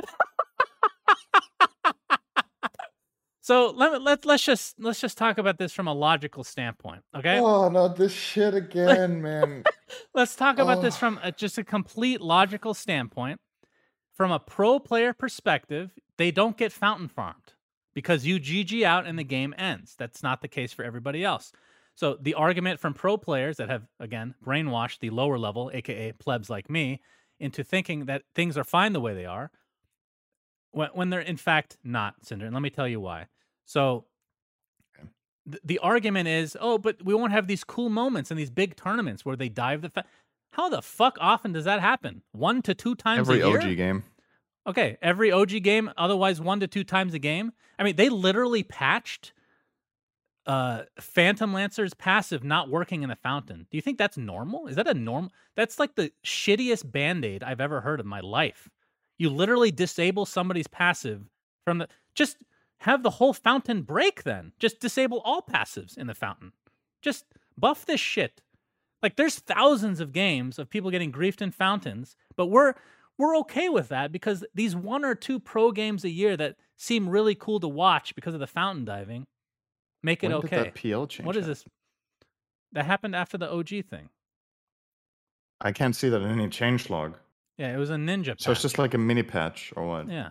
So let let let's just let's just talk about this from a logical standpoint, okay? Oh, not this shit again, man. Let's talk about oh. this from a, just a complete logical standpoint. From a pro player perspective, they don't get fountain farmed because you G G out and the game ends. That's not the case for everybody else. So the argument from pro players that have, again, brainwashed the lower level, aka plebs like me, into thinking that things are fine the way they are, when, when they're in fact not, Cinder. And let me tell you why. So th- the argument is, oh, but we won't have these cool moments in these big tournaments where they dive the... Fa- How the fuck often does that happen? One to two times every a year? Every O G game. Okay, every O G game, otherwise one to two times a game. I mean, they literally patched uh, Phantom Lancer's passive not working in the fountain. Do you think that's normal? Is that a norm? That's like the shittiest Band-Aid I've ever heard in my life. You literally disable somebody's passive from the... Just have the whole fountain break then. Just disable all passives in the fountain. Just buff this shit. Like, there's thousands of games of people getting griefed in fountains, but we're we're okay with that because these one or two pro games a year that seem really cool to watch because of the fountain diving make it when okay. Did that P L change? What is this? That happened after the O G thing. I can't see that in any changelog. Yeah, it was a ninja patch. So it's just like a mini patch or what? Yeah.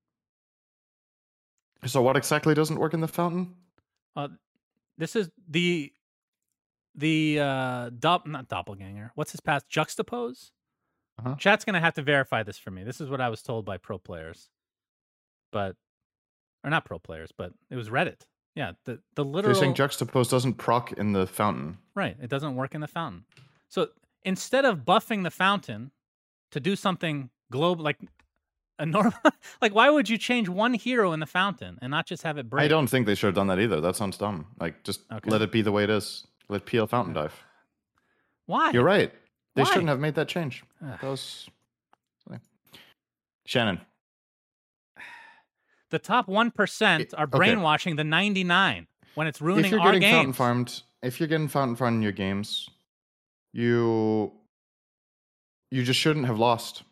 So what exactly doesn't work in the fountain? Uh, this is the... The uh, do- not doppelganger. What's his pass? Juxtapose. Uh-huh. Chat's gonna have to verify this for me. This is what I was told by pro players, but or not pro players, but it was Reddit. Yeah, the the literal. So you're saying Juxtapose doesn't proc in the fountain, right? It doesn't work in the fountain. So instead of buffing the fountain to do something global, like a normal, like why would you change one hero in the fountain and not just have it break? I don't think they should have done that either. That sounds dumb. Like just okay. let it be the way it is. Let P L fountain dive. Why? You're right. They Why? shouldn't have made that change. That was... Shannon. The top one percent are brainwashing okay. the ninety-nine when it's ruining if you're our getting games. Fountain farmed, if you're getting fountain farmed in your games, you you just shouldn't have lost.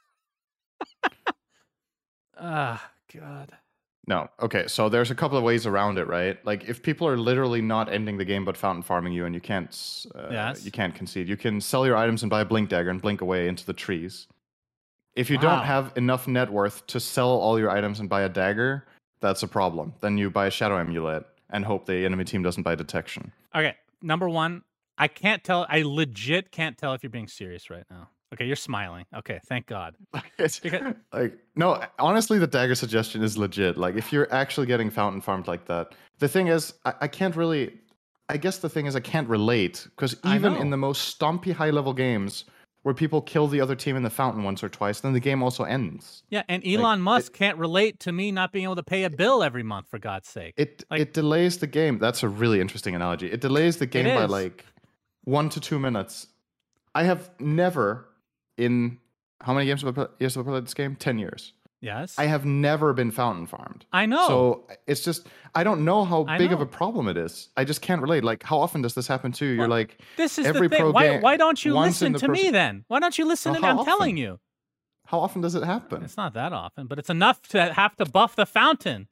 Ah, oh, God. No. Okay, so there's a couple of ways around it, right? Like if people are literally not ending the game but fountain farming you and you can't uh, yes. you can't concede, you can sell your items and buy a blink dagger and blink away into the trees. If you wow. don't have enough net worth to sell all your items and buy a dagger, that's a problem. Then you buy a shadow amulet and hope the enemy team doesn't buy detection. Okay, number one, I can't tell, I legit can't tell if you're being serious right now. Okay, you're smiling. Okay, thank God. It's, because... Like, no, honestly, the dagger suggestion is legit. Like, if you're actually getting fountain farmed like that, the thing is, I, I can't really. I guess the thing is, I can't relate because even in the most stompy high-level games where people kill the other team in the fountain once or twice, then the game also ends. Yeah, and Elon like, Musk it, can't relate to me not being able to pay a bill every month, for God's sake. It like, it delays the game. That's a really interesting analogy. It delays the game by like one to two minutes. I have never. In how many games have I played, years have I played this game? Ten years. Yes. I have never been fountain farmed. I know. So it's just, I don't know how I big know. of a problem it is. I just can't relate. Like, how often does this happen to you? You're well, like, this is every the thing. pro Why, game. why don't you listen to pers- me then? Why don't you listen well, to me? I'm often? telling you. How often does it happen? It's not that often, but it's enough to have to buff the fountain.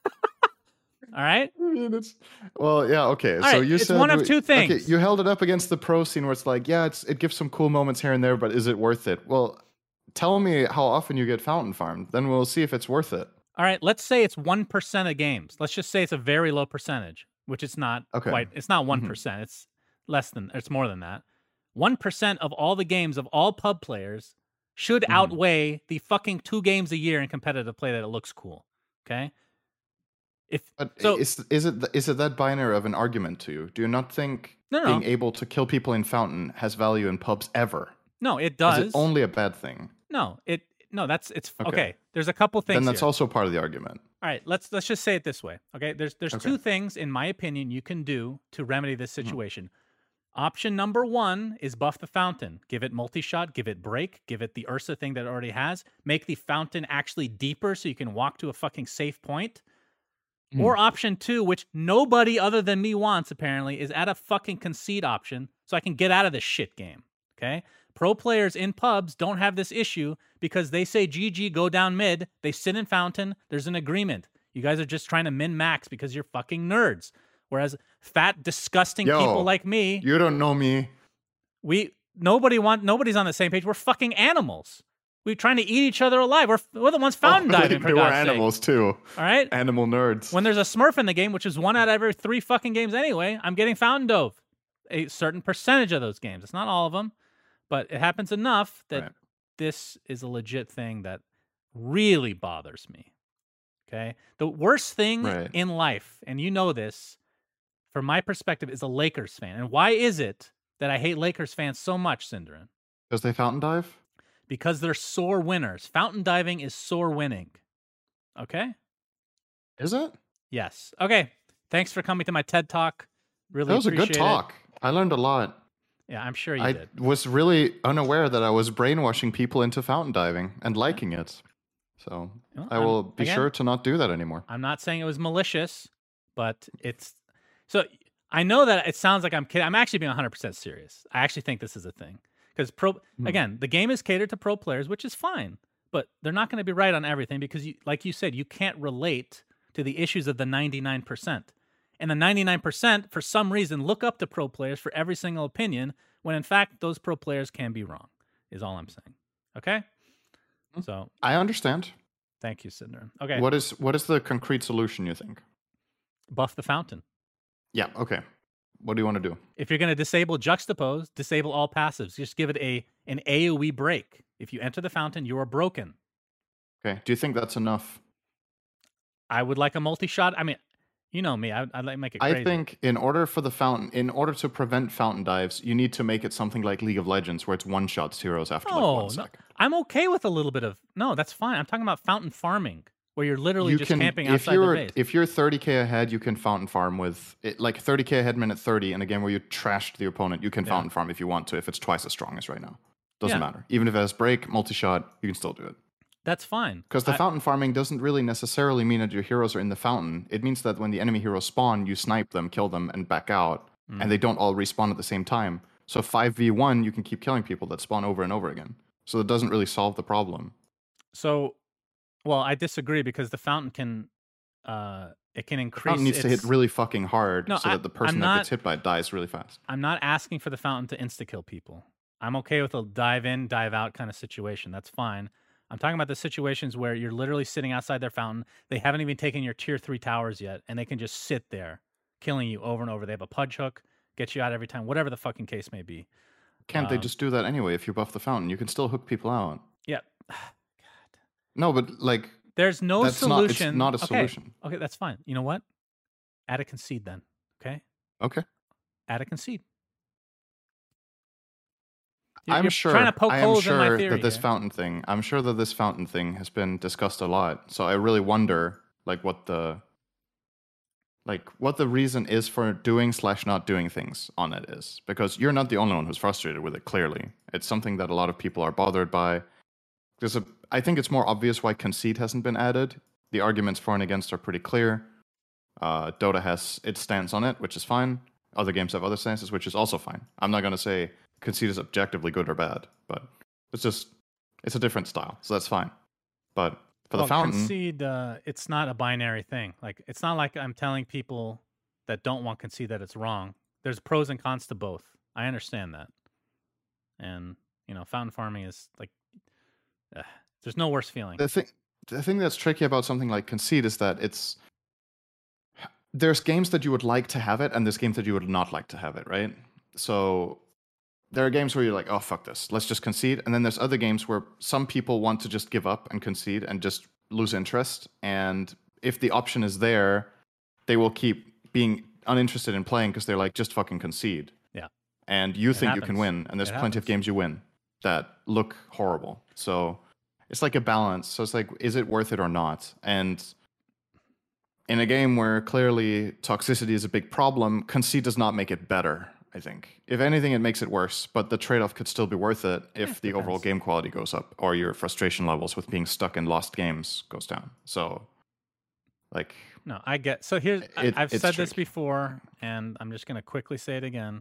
All right. I mean, it's, well, yeah, okay. All so right, you it's said one of two things. Okay, you held it up against the pro scene where it's like, yeah, it's it gives some cool moments here and there, but is it worth it? Well, tell me how often you get fountain farmed. Then we'll see if it's worth it. All right, let's say it's one percent of games. Let's just say it's a very low percentage, which it's not okay. quite. It's not one percent. Mm-hmm. It's less than. It's more than that. One percent of all the games of all pub players should mm-hmm. outweigh the fucking two games a year in competitive play that it looks cool. Okay. If but so, is is it is it that binary of an argument to you? Do you not think no, no. being able to kill people in fountain has value in pubs ever? No, it does. Is it only a bad thing? No, it no. That's it's okay. okay. There's a couple things. Then that's here. also part of the argument. All right, let's let's just say it this way. Okay, there's there's okay. two things in my opinion you can do to remedy this situation. Mm-hmm. Option number one is buff the fountain. Give it multi-shot, give it break, give it the Ursa thing that it already has. Make the fountain actually deeper so you can walk to a fucking safe point. Mm. Or option two, which nobody other than me wants apparently, is add a fucking concede option so I can get out of this shit game. Okay? Pro players in pubs don't have this issue because they say G G, go down mid. They sit in fountain. There's an agreement. You guys are just trying to min-max because you're fucking nerds. Whereas fat, disgusting Yo, people like me, you don't know me. we nobody want nobody's on the same page. We're fucking animals. We're trying to eat each other alive. We're, we're the ones fountain oh, diving, for They were God's animals, sake. too. All right? Animal nerds. When there's a Smurf in the game, which is one out of every three fucking games anyway, I'm getting fountain dove. A certain percentage of those games. It's not all of them, but it happens enough that Right. this is a legit thing that really bothers me. Okay? The worst thing Right. in life, and you know this, from my perspective, is a Lakers fan. And why is it that I hate Lakers fans so much, Synderen? Because they fountain dive? Because they're sore winners. Fountain diving is sore winning. Okay? Is it? Yes. Okay. Thanks for coming to my TED Talk. Really That was a good appreciate it. talk. I learned a lot. Yeah, I'm sure you I did. was really unaware that I was brainwashing people into fountain diving and liking it. So Well, I I'm- will be again, sure to not do that anymore. I'm not saying it was malicious, but it's so I know that it sounds like I'm kidding. I'm actually being one hundred percent serious. I actually think this is a thing because pro Hmm. again, the game is catered to pro players, which is fine, but they're not going to be right on everything because you, like you said, you can't relate to the issues of the ninety-nine percent. And the ninety-nine percent, for some reason, look up to pro players for every single opinion when in fact those pro players can be wrong, is all I'm saying. Okay? So I understand. thank you, Synderen. Okay. What is what is the concrete solution, you think? Buff the fountain. Yeah, okay. What do you want to do? If you're going to disable juxtapose, disable all passives. Just give it a an AoE break. If you enter the fountain, you are broken. Okay. Do you think that's enough? I would like a multi-shot. I mean, you know me. I, I'd like to make it crazy. I think in order for the fountain, in order to prevent fountain dives, you need to make it something like League of Legends, where it's one shots heroes after like No, one no, second. I'm okay with a little bit of... No, that's fine. I'm talking about fountain farming, where you're literally You just can, camping if outside you're the base. if you're thirty K ahead, you can fountain farm with it, like thirty K ahead minute thirty, and again where you trashed the opponent, you can Yeah. fountain farm if you want to. If it's twice as strong as right now, doesn't Yeah. matter. Even if it has break, multi shot, you can still do it. That's fine. Because the I- fountain farming doesn't really necessarily mean that your heroes are in the fountain. It means that when the enemy heroes spawn, you snipe them, kill them, and back out, Mm. and they don't all respawn at the same time. So five v one, you can keep killing people that spawn over and over again. So it doesn't really solve the problem. So, well, I disagree because the fountain can... Uh, it can The increase... fountain needs to hit its- really fucking hard No, so I- that the person I'm that not- gets hit by it dies really fast. I'm not asking for the fountain to insta-kill people. I'm okay with a dive in, dive out kind of situation. That's fine. I'm talking about the situations where you're literally sitting outside their fountain. They haven't even taken your tier three towers yet, and they can just sit there, killing you over and over. They have a pudge hook, get you out every time, whatever the fucking case may be. Can't they Um, just do that anyway if you buff the fountain? You can still hook people out. Yeah. No, but like There's no that's not it's solution. not a Okay. solution. Okay, that's fine. You know what? Add a concede then. Okay? Okay. Add a concede. You're- I'm you're sure trying to poke I am holes in my sure theory that this here. fountain thing I'm sure that this fountain thing has been discussed a lot. So I really wonder like what the like what the reason is for doing slash not doing things on it is. Because you're not the only one who's frustrated with it, clearly. It's something that a lot of people are bothered by. There's a I think it's more obvious why concede hasn't been added. The arguments for and against are pretty clear. Uh, Dota has its stance on it, which is fine. Other games have other stances, which is also fine. I'm not going to say concede is objectively good or bad, but it's just it's a different style, so that's fine. But for the Well, fountain, concede, uh, it's not a binary thing. Like, it's not like I'm telling people that don't want concede that it's wrong. There's pros and cons to both. I understand that. And, you know, fountain farming is like, uh, there's no worse feeling. the thing the thing that's tricky about something like concede is that it's there's games that you would like to have it, and there's games that you would not like to have it, right? So there are games where you're like, oh, fuck this, let's just concede. And then there's other games where some people want to just give up and concede and just lose interest. And if the option is there, they will keep being uninterested in playing because they're like, just fucking concede. Yeah. And you It think you can happens. win. And there's It plenty of happens. games you win that look horrible. So it's like a balance. So it's like, is it worth it or not? And in a game where clearly toxicity is a big problem, concede does not make it better, I think. If anything, it makes it worse, but the trade-off could still be worth it if Yeah, the overall depends. game quality goes up or your frustration levels with being stuck in lost games goes down. So, like, No, I get. So here's, I- It- I've it's said this tricky. before, and I'm just going to quickly say it again.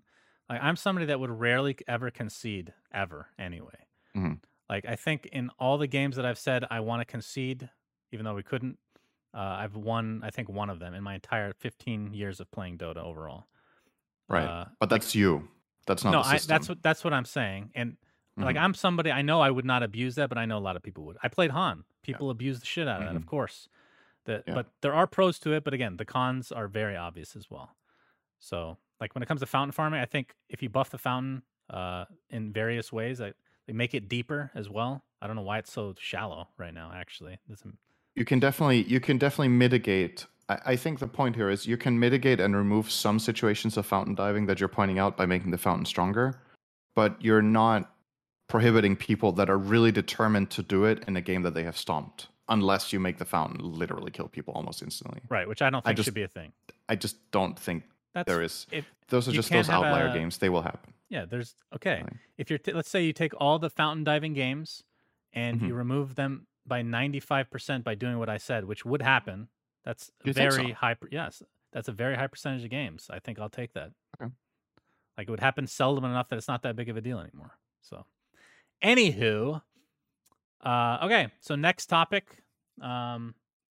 Like, I'm somebody that would rarely ever concede, ever, anyway. Mm-hmm. Like, I think in all the games that I've said I want to concede, even though we couldn't, uh, I've won, I think, one of them in my entire fifteen years of playing Dota overall. Right. Uh, but that's like, you. That's not no, the I, system. that's what that's what I'm saying. And mm-hmm. like, I'm somebody, I know I would not abuse that, but I know a lot of people would. I played Han. People yeah. abuse the shit out of mm-hmm. that, of course. The, yeah. But there are pros to it. But again, the cons are very obvious as well. So, like, when it comes to fountain farming, I think if you buff the fountain uh, in various ways, I, they make it deeper as well. I don't know why it's so shallow right now, actually. Some... You can definitely you can definitely mitigate. I, I think the point here is you can mitigate and remove some situations of fountain diving that you're pointing out by making the fountain stronger, but you're not prohibiting people that are really determined to do it in a game that they have stomped, unless you make the fountain literally kill people almost instantly. Right, which I don't think I just, should be a thing. I just don't think That's, there is. If those are just those outlier a, games. They will happen. Yeah, there's okay. Right. If you're t- let's say you take all the fountain diving games and mm-hmm. you remove them by ninety-five percent by doing what I said, which would happen. That's you very so? high. Yes, that's a very high percentage of games. I think I'll take that. Okay. Like, it would happen seldom enough that it's not that big of a deal anymore. So, anywho, uh, okay. So next topic, um,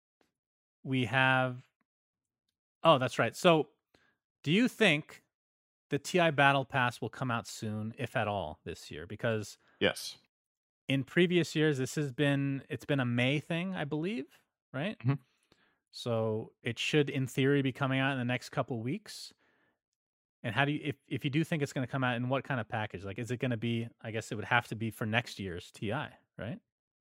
we have. Oh, that's right. So, do you think the T I Battle Pass will come out soon, if at all, this year? Because yes, in previous years, this has been it's been a May thing, I believe, right? Mm-hmm. So it should, in theory, be coming out in the next couple weeks. And how do you, if if you do think it's going to come out, in what kind of package? Like, is it going to be? I guess it would have to be for next year's T I, right?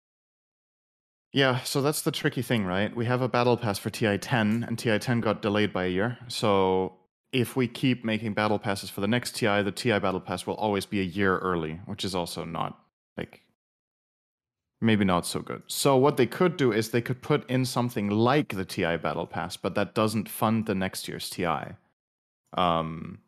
Yeah, so that's the tricky thing, right? We have a battle pass for T I ten, and T I ten got delayed by a year. So if we keep making battle passes for the next T I, the T I battle pass will always be a year early, which is also not, like, maybe not so good. So what they could do is they could put in something like the T I battle pass, but that doesn't fund the next year's T I. Um,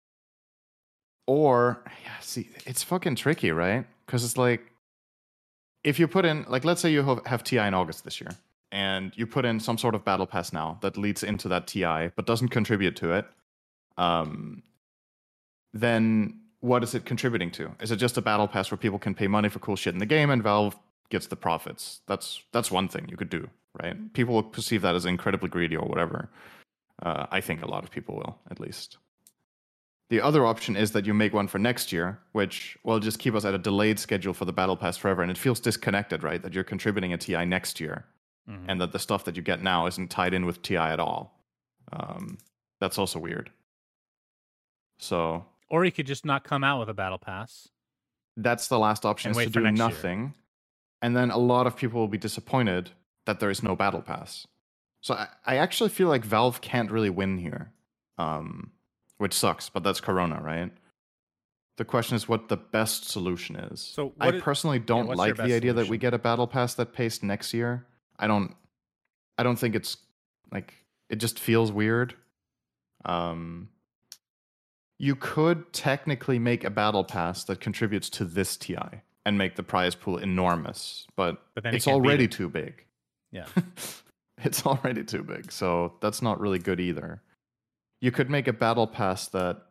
or, yeah, see, it's fucking tricky, right? Because it's like, if you put in, like, let's say you have, have T I in August this year, and you put in some sort of battle pass now that leads into that T I, but doesn't contribute to it, um, then what is it contributing to? Is it just a battle pass where people can pay money for cool shit in the game and Valve gets the profits? That's that's one thing you could do, right? People will perceive that as incredibly greedy or whatever. Uh, I think a lot of people will, at least. The other option is that you make one for next year, which will just keep us at a delayed schedule for the Battle Pass forever. And it feels disconnected, right? That you're contributing a T I next year, mm-hmm. and that the stuff that you get now isn't tied in with T I at all. Um, that's also weird. So, or you could just not come out with a Battle Pass. That's the last option, is to do nothing. Year. And then a lot of people will be disappointed that there is no Battle Pass. So I, I actually feel like Valve can't really win here. Um... Which sucks, but that's Corona, right? The question is what the best solution is. So I is, personally don't yeah, like the idea solution? that we get a battle pass that pays next year. I don't I don't think it's like, it just feels weird. Um you could technically make a battle pass that contributes to this T I and make the prize pool enormous, but, but it's already it. too big. Yeah. It's already too big, so that's not really good either. You could make a battle pass that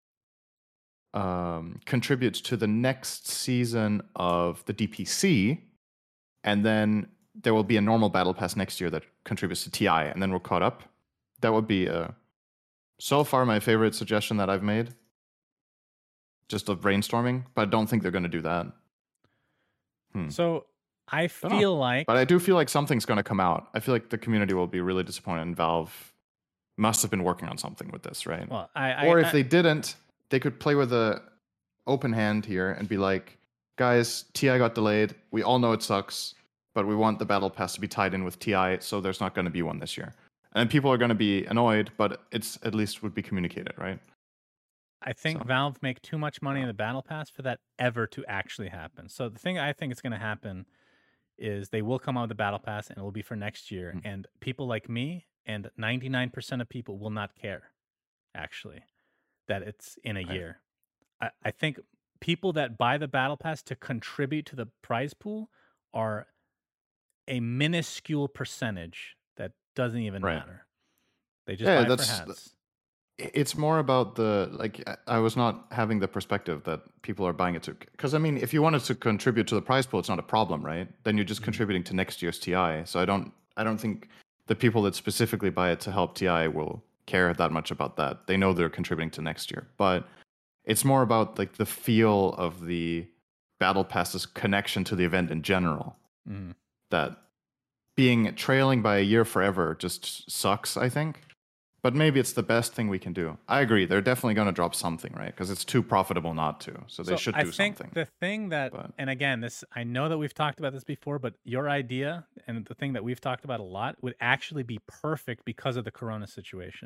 um, contributes to the next season of the D P C, and then there will be a normal battle pass next year that contributes to T I, and then we're caught up. That would be, uh, so far, my favorite suggestion that I've made. Just of brainstorming, but I don't think they're going to do that. Hmm. So I feel I like... But I do feel like something's going to come out. I feel like the community will be really disappointed, and Valve must have been working on something with this, right? Well, I, I, or if I, they didn't, they could play with a open hand here and be like, guys, T I got delayed. We all know it sucks, but we want the battle pass to be tied in with T I, so there's not going to be one this year. And then people are going to be annoyed, but it's at least would be communicated, right? I think so. Valve make too much money in the battle pass for that ever to actually happen. So the thing I think is going to happen is they will come out with the battle pass and it will be for next year. Mm-hmm. And people like me and ninety-nine percent of people will not care, actually, that it's in a right. year. I, I think people that buy the battle pass to contribute to the prize pool are a minuscule percentage that doesn't even right. matter. They just yeah, buy that's, it for hats. It's more about the, like, I was not having the perspective that people are buying it to, because I mean, if you wanted to contribute to the prize pool, it's not a problem, right? Then you're just mm-hmm. contributing to next year's T I. So I don't, I don't think the people that specifically buy it to help T I will care that much about that. They know they're contributing to next year, but it's more about like the feel of the battle pass's connection to the event in general. Mm-hmm. That being trailing by a year forever just sucks, I think. But maybe it's the best thing we can do. I agree. They're definitely going to drop something, right? Because it's too profitable not to. So they so should do I think something. The thing that, but, and again, this I know that we've talked about this before, but your idea and the thing that we've talked about a lot would actually be perfect because of the Corona situation.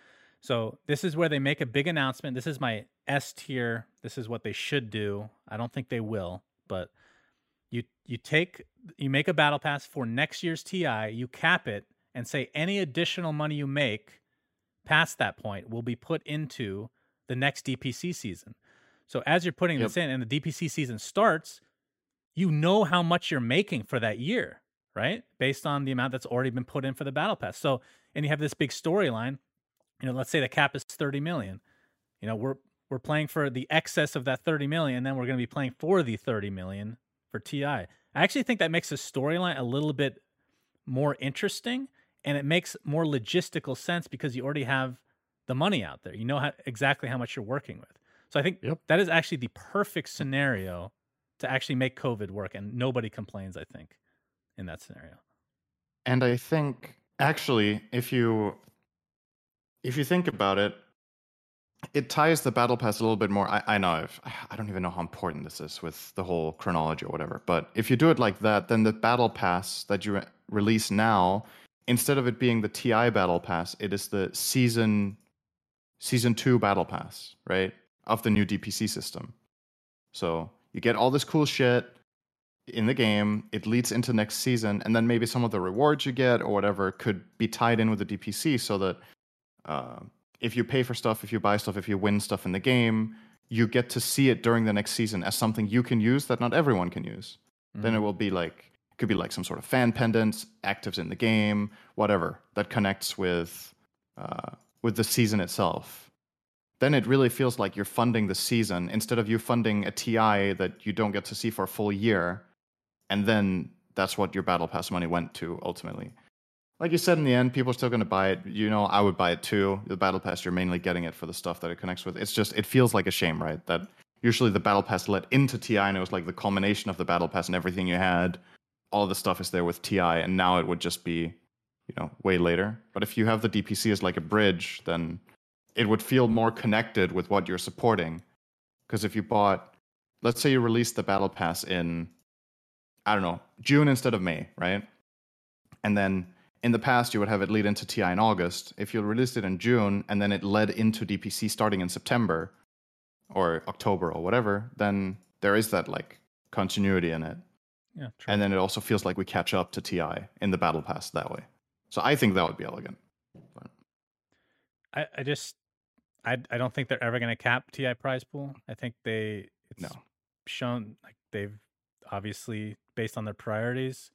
So this is where they make a big announcement. This is my S tier. This is what they should do. I don't think they will, but you you take you make a battle pass for next year's T I, you cap it, and say any additional money you make past that point will be put into the next D P C season. So as you're putting yep. this in and the D P C season starts, you know how much you're making for that year, right? Based on the amount that's already been put in for the battle pass. So, and you have this big storyline, you know, let's say the cap is thirty million. You know, we're we're playing for the excess of that thirty million, then we're going to be playing for the thirty million for T I. I actually think that makes the storyline a little bit more interesting. And it makes more logistical sense because you already have the money out there. You know how, exactly how much you're working with. So I think yep. that is actually the perfect scenario to actually make COVID work. And nobody complains, I think, in that scenario. And I think, actually, if you if you think about it, it ties the battle pass a little bit more. I, I know, I've, I don't even know how important this is with the whole chronology or whatever. But if you do it like that, then the battle pass that you re- release now, instead of it being the T I battle pass, it is the season season two battle pass, right? Of the new D P C system. So you get all this cool shit in the game, it leads into next season, and then maybe some of the rewards you get or whatever could be tied in with the D P C so that uh, if you pay for stuff, if you buy stuff, if you win stuff in the game, you get to see it during the next season as something you can use that not everyone can use. Mm-hmm. Then it will be like, it could be like some sort of fan pendants, actives in the game, whatever, that connects with uh, with the season itself. Then it really feels like you're funding the season instead of you funding a T I that you don't get to see for a full year. And then that's what your battle pass money went to ultimately. Like you said, in the end, people are still going to buy it. You know, I would buy it too. The battle pass, you're mainly getting it for the stuff that it connects with. It's just, it feels like a shame, right? That usually the battle pass led into T I and it was like the culmination of the battle pass and everything you had. All the stuff is there with T I, and now it would just be, you know, way later. But if you have the D P C as like a bridge, then it would feel more connected with what you're supporting. Because if you bought, let's say you released the battle pass in, I don't know, June instead of May, right? And then in the past, you would have it lead into T I in August. If you released it in June and then it led into D P C starting in September or October or whatever, then there is that like continuity in it. Yeah, true. And then it also feels like we catch up to T I in the battle pass that way. So I think that would be elegant. But I, I just, I, I don't think they're ever going to cap T I prize pool. I think they, it's no. shown like they've obviously, based on their priorities,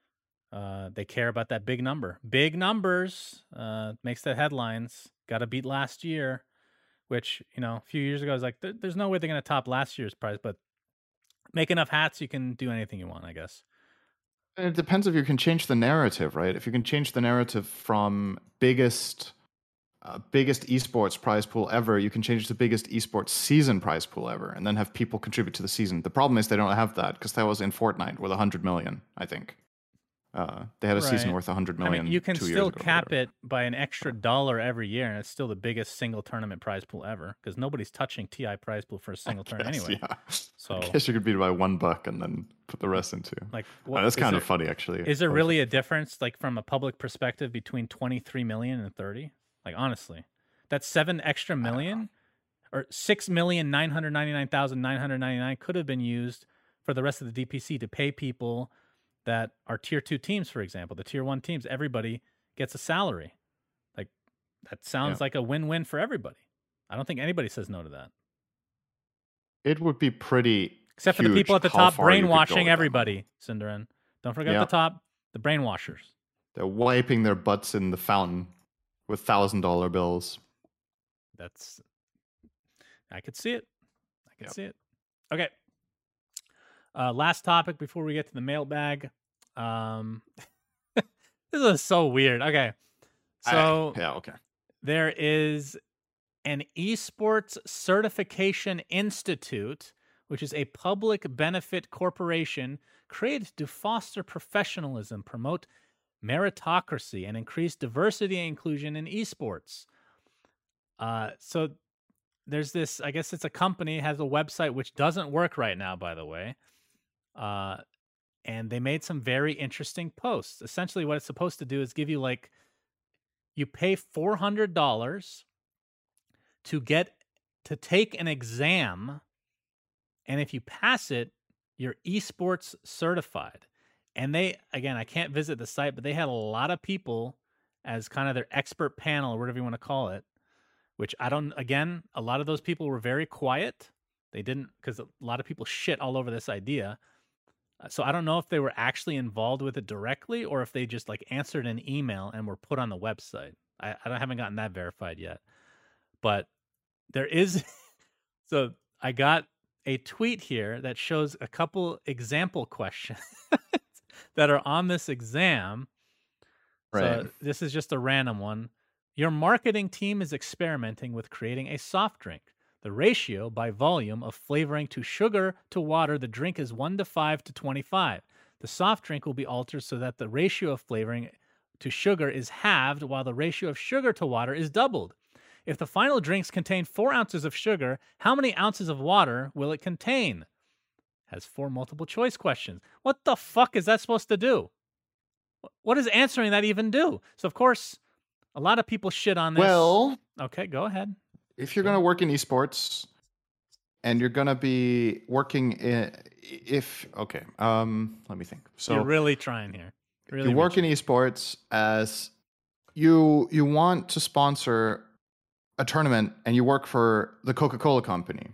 uh, they care about that big number. Big numbers uh, makes the headlines. Got to beat last year, which, you know, a few years ago, I was like, there, there's no way they're going to top last year's prize, but make enough hats, you can do anything you want, I guess. It depends if you can change the narrative, right? If you can change the narrative from biggest uh, biggest esports prize pool ever, you can change the biggest esports season prize pool ever, and then have people contribute to the season. The problem is they don't have that, because that was in Fortnite with one hundred million, I think. Uh, they had a right. season worth one hundred million. I mean, you can two still years ago, cap it by an extra dollar every year, and it's still the biggest single tournament prize pool ever, because nobody's touching T I prize pool for a single tournament anyway. Yeah. So I guess you could beat it by one buck and then put the rest into. Like, what, oh, that's kind there, of funny, actually. Is there really a difference, like from a public perspective, between twenty-three million and thirty? Like, honestly, that's seven extra million, or six million nine hundred ninety-nine thousand nine hundred ninety-nine could have been used for the rest of the D P C to pay people that are tier two teams, for example. The tier one teams, everybody gets a salary. Like, that sounds yeah. like a win-win for everybody. I don't think anybody says no to that. It would be pretty Except for the people at the top brainwashing everybody, Synderen. Don't forget yeah. the top, the brainwashers. They're wiping their butts in the fountain with one thousand dollar bills. That's, I could see it. I can Yep. see it. Okay. Uh, last topic before we get to the mailbag. Um, this is so weird. Okay. So I, yeah, okay. there is an esports certification institute, which is a public benefit corporation created to foster professionalism, promote meritocracy, and increase diversity and inclusion in esports. Uh, so there's this, I guess it's a company, has a website which doesn't work right now, by the way. Uh, and they made some very interesting posts. Essentially, what it's supposed to do is give you like, you pay four hundred dollars to get to take an exam, and if you pass it, you're esports certified. And they, again, I can't visit the site, but they had a lot of people as kind of their expert panel or whatever you want to call it, which I don't, again, a lot of those people were very quiet. They didn't, because a lot of people shit all over this idea. So I don't know if they were actually involved with it directly or if they just like answered an email and were put on the website. I, I haven't gotten that verified yet. But there is, so I got a tweet here that shows a couple example questions that are on this exam. Right. So this is just a random one. Your marketing team is experimenting with creating a soft drink. The ratio by volume of flavoring to sugar to water, the drink is one to five to twenty-five. The soft drink will be altered so that the ratio of flavoring to sugar is halved while the ratio of sugar to water is doubled. If the final drinks contain four ounces of sugar, how many ounces of water will it contain? Has four multiple choice questions. What the fuck is that supposed to do? What does answering that even do? So, of course, a lot of people shit on this. Well, okay, go ahead. If you're going to work in esports and you're going to be working in, if, okay, um, let me think. So you're really trying here. Really you work in esports as you, you want to sponsor a tournament and you work for the Coca-Cola company.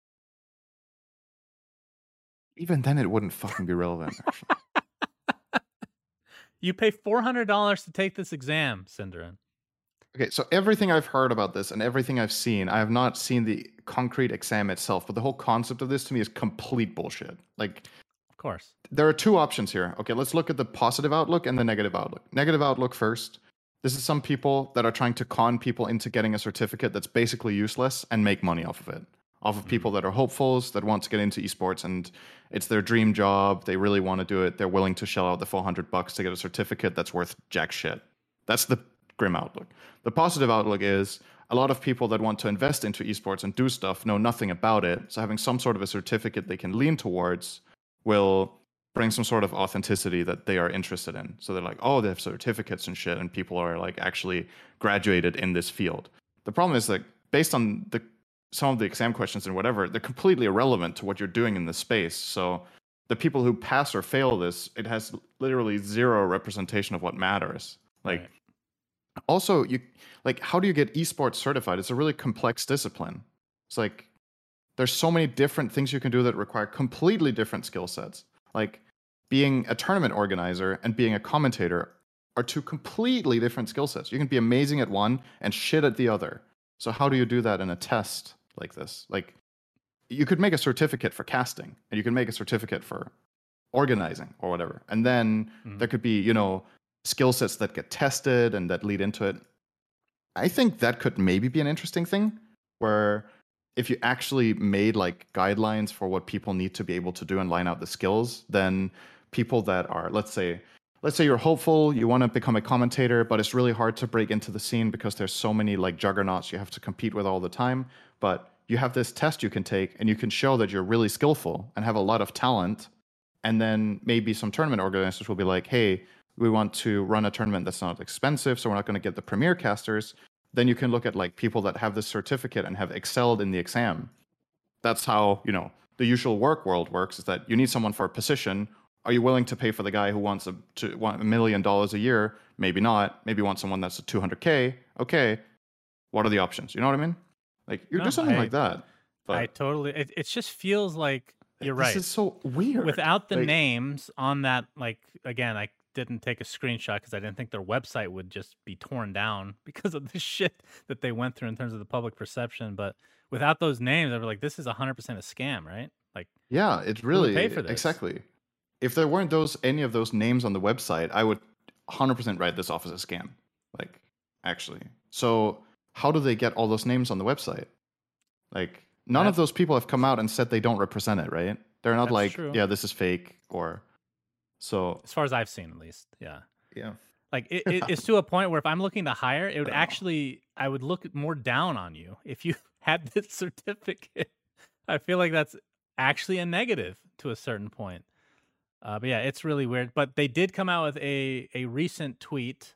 Even then it wouldn't fucking be relevant. Actually. You pay four hundred dollars to take this exam, Synderen. Okay, so everything I've heard about this and everything I've seen, I have not seen the concrete exam itself, but the whole concept of this to me is complete bullshit. Like, of course, there are two options here. Okay, let's look at the positive outlook and the negative outlook. Negative outlook first. This is some people that are trying to con people into getting a certificate that's basically useless and make money off of it. Off of mm-hmm. people that are hopefuls, that want to get into esports and it's their dream job. They really want to do it. They're willing to shell out the four hundred bucks to get a certificate that's worth jack shit. That's the grim outlook. The positive outlook is a lot of people that want to invest into esports and do stuff know nothing about it. So having some sort of a certificate they can lean towards will bring some sort of authenticity that they are interested in. So they're like, oh, they have certificates and shit, and people are like actually graduated in this field. The problem is that based on the some of the exam questions and whatever, they're completely irrelevant to what you're doing in this space. So the people who pass or fail this, it has literally zero representation of what matters. Like. Right. Also, you like how do you get esports certified? It's a really complex discipline. It's like there's so many different things you can do that require completely different skill sets. Like being a tournament organizer and being a commentator are two completely different skill sets. You can be amazing at one and shit at the other. So how do you do that in a test like this? Like you could make a certificate for casting and you can make a certificate for organizing or whatever. And then mm-hmm. there could be, you know, skill sets that get tested and that lead into it. I think that could maybe be an interesting thing where if you actually made like guidelines for what people need to be able to do and line out the skills, then people that are, let's say, let's say you're hopeful, you want to become a commentator, but it's really hard to break into the scene because there's so many like juggernauts you have to compete with all the time. But you have this test you can take and you can show that you're really skillful and have a lot of talent. And then maybe some tournament organizers will be like, hey, we want to run a tournament that's not expensive, so we're not going to get the premier casters. Then you can look at like people that have this certificate and have excelled in the exam. That's how, you know, the usual work world works, is that you need someone for a position. Are you willing to pay for the guy who wants a, to, want a million dollars a year? Maybe not. Maybe you want someone that's a two hundred K. Okay. What are the options? You know what I mean? Like you no, do something I, like that. But I totally, it, it just feels like you're this right. This is so weird. Without the like, names on that, like, again, I didn't take a screenshot because I didn't think their website would just be torn down because of the shit that they went through in terms of the public perception. But without those names, I was like, this is one hundred percent a scam, right? Like, yeah, it who would really pay for this? exactly. If there weren't those any of those names on the website, I would one hundred percent write this off as a scam. Like, actually. So how do they get all those names on the website? Like, none That- of those people have come out and said they don't represent it, right? They're not That's like, true. yeah, this is fake, or so. As far as I've seen, at least, yeah. Yeah. Like it, it, it's to a point where if I'm looking to hire, it would actually, I would look more down on you if you had this certificate. I feel like that's actually a negative to a certain point. Uh, but yeah, it's really weird. But they did come out with a a recent tweet,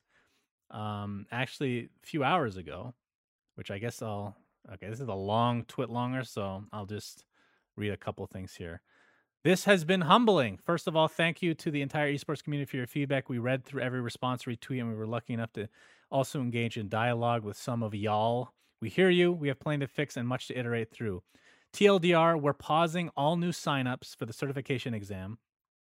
um, actually a few hours ago, which I guess I'll. Okay, this is a long twit longer, so I'll just read a couple things here. This has been humbling. First of all, thank you to the entire esports community for your feedback. We read through every response, retweet, and we were lucky enough to also engage in dialogue with some of y'all. We hear you. We have plenty to fix and much to iterate through. T L D R, we're pausing all new signups for the certification exam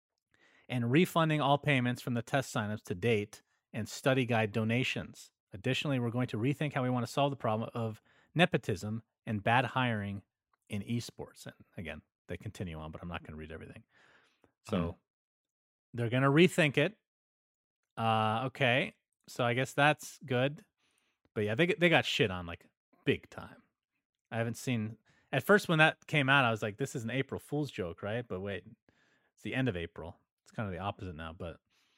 and refunding all payments from the test signups to date and study guide donations. Additionally, we're going to rethink how we want to solve the problem of nepotism and bad hiring in esports. And again, they continue on, but I'm not going to read everything. So Hmm. they're going to rethink it. Uh, okay. So I guess that's good. But yeah, they they got shit on like big time. I haven't seen at first when that came out, I was like, this is an April Fool's joke, right? But wait, it's the end of April. It's kind of the opposite now, but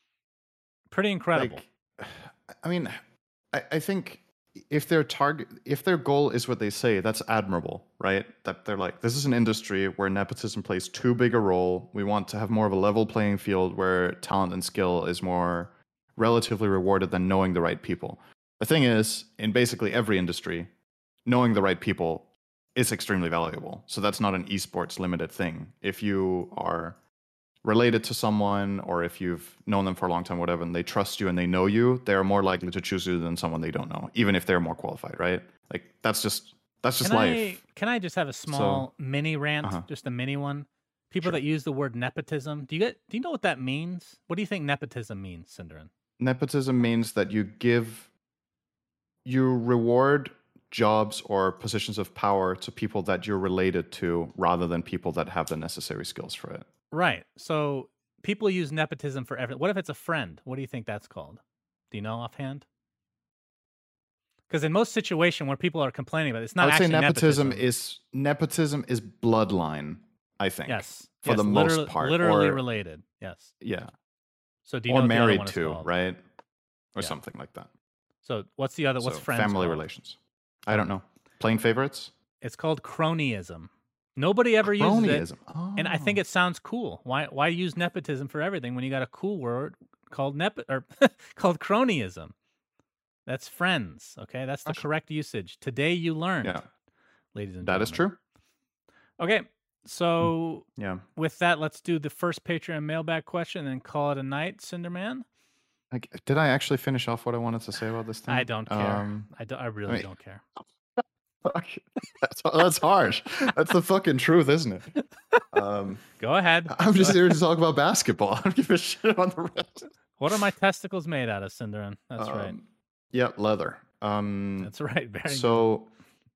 pretty incredible. Like, I mean, I, I think if their target, if their goal is what they say, that's admirable, right? That they're like, this is an industry where nepotism plays too big a role. We want to have more of a level playing field where talent and skill is more relatively rewarded than knowing the right people. The thing is, in basically every industry, knowing the right people is extremely valuable. So that's not an esports limited thing. If you are related to someone, or if you've known them for a long time, whatever, and they trust you and they know you, they're more likely to choose you than someone they don't know, even if they're more qualified, right? Like that's just that's just can life. I can I just have a small mini rant, uh-huh. just a mini one? People Sure. that use the word nepotism, do you get do you know what that means? What do you think nepotism means, Cinderin? Nepotism means that you give, you reward jobs or positions of power to people that you're related to rather than people that have the necessary skills for it. Right. So people use nepotism for everything. What if it's a friend? What do you think that's called? Do you know offhand? Because in most situations where people are complaining about it, it's not I would say actually nepotism, nepotism. is nepotism is bloodline, I think. Yes. For yes, the literally, most part. literally or, related. Yes. Yeah. So do you Or know what the other married one is to, called? right? Or Yeah. something like that. So what's the other? What's So, friends family called? relations. I don't know. Plain favorites? It's called cronyism. Nobody ever uses it. Cronyism. And I think Oh. it sounds cool. Why why use nepotism for everything when you got a cool word called nep or called cronyism? That's friends, okay? That's the Gosh. correct usage. Today you learned, Yeah, ladies and that is gentlemen. true. Okay, so Yeah. with that, let's do the first Patreon mailbag question and then call it a night, Cinderman. Like, did I actually finish off what I wanted to say about this thing? I don't care. Um, I, do, I really mean- don't care. fuck. that's, that's harsh. That's the fucking truth, isn't it? Um, Go ahead. I'm just here to talk about basketball. I don't give a shit on the rest. What are my testicles made out of, Cinderin? That's right. Um, Yeah, leather. Um, That's right. Very good. so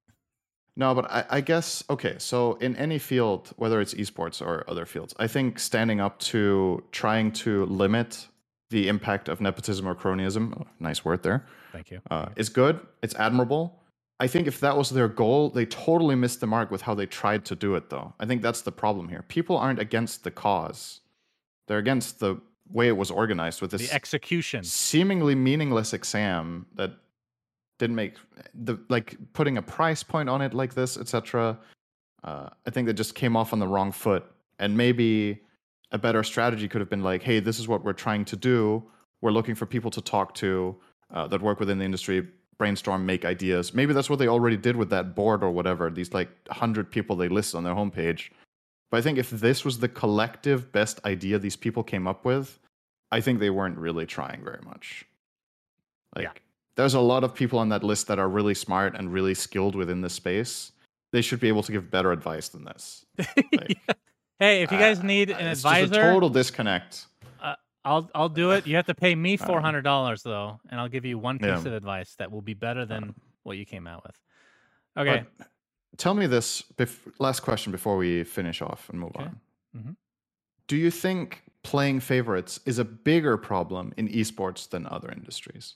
no, but I, I guess okay. So in any field, whether it's esports or other fields, I think standing up to trying to limit the impact of nepotism or cronyism, oh, nice word there, Thank you. uh, is good. It's admirable. I think if that was their goal, they totally missed the mark with how they tried to do it, though. I think that's the problem here. People aren't against the cause; they're against the way it was organized with this The execution. seemingly meaningless exam that didn't make the like putting a price point on it like this, et cetera. Uh, I think that just came off on the wrong foot, and maybe a better strategy could have been like, "Hey, this is what we're trying to do. We're looking for people to talk to uh, that work within the industry, brainstorm, make ideas." Maybe that's what they already did with that board or whatever. These like hundred people they list on their homepage. But I think if this was the collective best idea these people came up with, I think they weren't really trying very much. Like, Yeah. there's a lot of people on that list that are really smart and really skilled within this space. They should be able to give better advice than this. Like, Hey, if you guys uh, need an it's just a advisor, total disconnect. uh, I'll I'll do it. You have to pay me four hundred dollars though, and I'll give you one piece Yeah. of advice that will be better than what you came out with. Okay. But tell me this. Bef- last question before we finish off and move Okay. on. Mhm. Do you think playing favorites is a bigger problem in esports than other industries?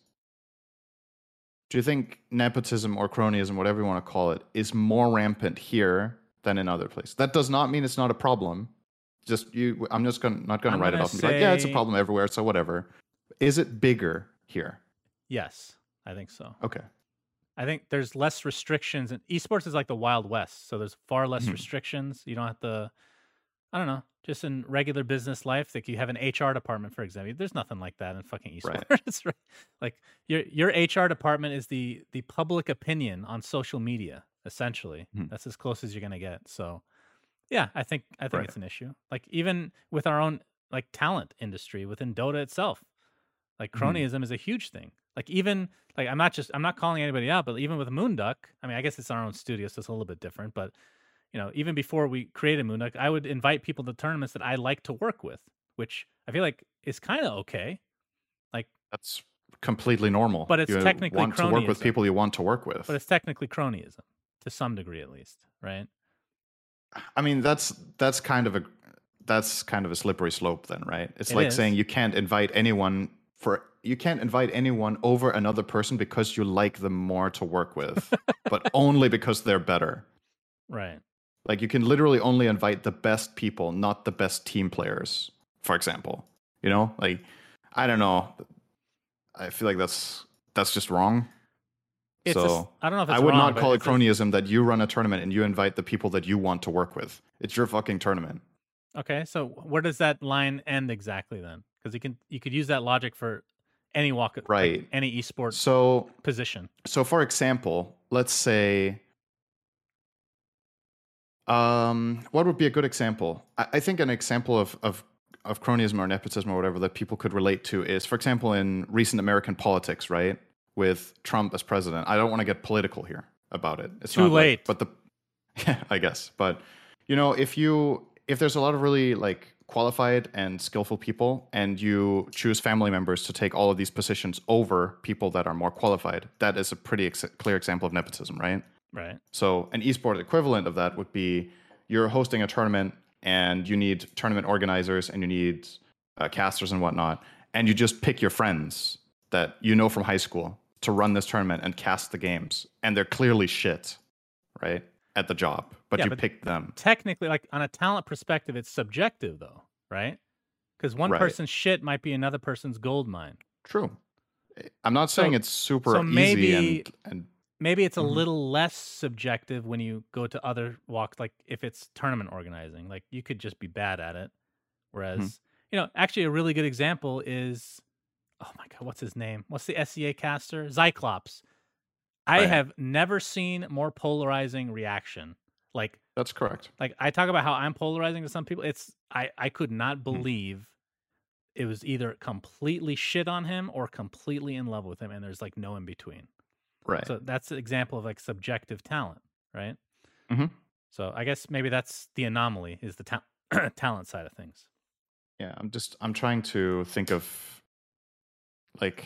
Do you think nepotism or cronyism, whatever you want to call it, is more rampant here than in other places? That does not mean it's not a problem. Just you, I'm just gonna, not going to I'm write it gonna off and be like, yeah, it's a say- problem everywhere, so whatever. Is it bigger here? Yes, I think so. Okay. I think there's less restrictions, and esports is like the Wild West, so there's far less Mhm. restrictions. You don't have to, I don't know, just in regular business life, like you have an H R department, for example. There's nothing like that in fucking Right. esports. Right. Like your your H R department is the the public opinion on social media, essentially. Mhm. That's as close as you're gonna get. So, yeah, I think I think Right. it's an issue. Like even with our own like talent industry within Dota itself, like Mhm. cronyism is a huge thing. Like even like I'm not just I'm not calling anybody out, but even with Moonduck, I mean, I guess it's our own studio, so it's a little bit different. But you know, even before we created Moonduck, I would invite people to tournaments that I like to work with, which I feel like is kind of okay. Like, That's completely normal. But it's you technically want to work with cronyism. people you want to work with. but it's technically cronyism to some degree, at least, right? I mean, that's that's kind of a that's kind of a slippery slope then, right? It's It like is. saying you can't invite anyone for you can't invite anyone over another person because you like them more to work with, but only because they're better. Right. Like you can literally only invite the best people, not the best team players, for example. You know? Like I don't know. I feel like that's that's just wrong. It's a s- so I don't know if it's I would wrong, not but call it it's a- cronyism that you run a tournament and you invite the people that you want to work with. It's your fucking tournament. Okay, so where does that line end exactly then? Because you can you could use that logic for any walk, like, Right. any esports So position. so for example, let's say um what would be a good example? I, I think an example of, of of cronyism or nepotism or whatever that people could relate to is, for example, in recent American politics, right? With Trump as president. I don't want to get political here about it. It's Too not like- late. but the I guess. But you know, if you if there's a lot of really like qualified and skillful people and you choose family members to take all of these positions over people that are more qualified, that is a pretty ex- clear example of nepotism, right? Right. So an esport equivalent of that would be you're hosting a tournament and you need tournament organizers and you need uh, casters and whatnot, and you just pick your friends that you know from high school to run this tournament and cast the games, and they're clearly shit, right, at the job, but Yeah, you but- pick them. Technically, like on a talent perspective, it's subjective though, right? Because one Right. person's shit might be another person's gold mine. True. I'm not saying So- it's super so maybe- easy and, and Maybe it's a Mhm. little less subjective when you go to other walks, like if it's tournament organizing, like you could just be bad at it. Whereas, Mhm. you know, actually a really good example is, oh my God, what's his name? What's the S E A caster? Zyclops. I Right. have never seen more polarizing reaction. Like, that's correct. like I talk about how I'm polarizing to some people. It's, I, I could Hmm. not believe it was either completely shit on him or completely in love with him. And there's like no in between. Right. So that's an example of like subjective talent, right? Mhm. So I guess maybe that's the anomaly is the ta- talent side of things. Yeah, I'm just I'm trying to think of like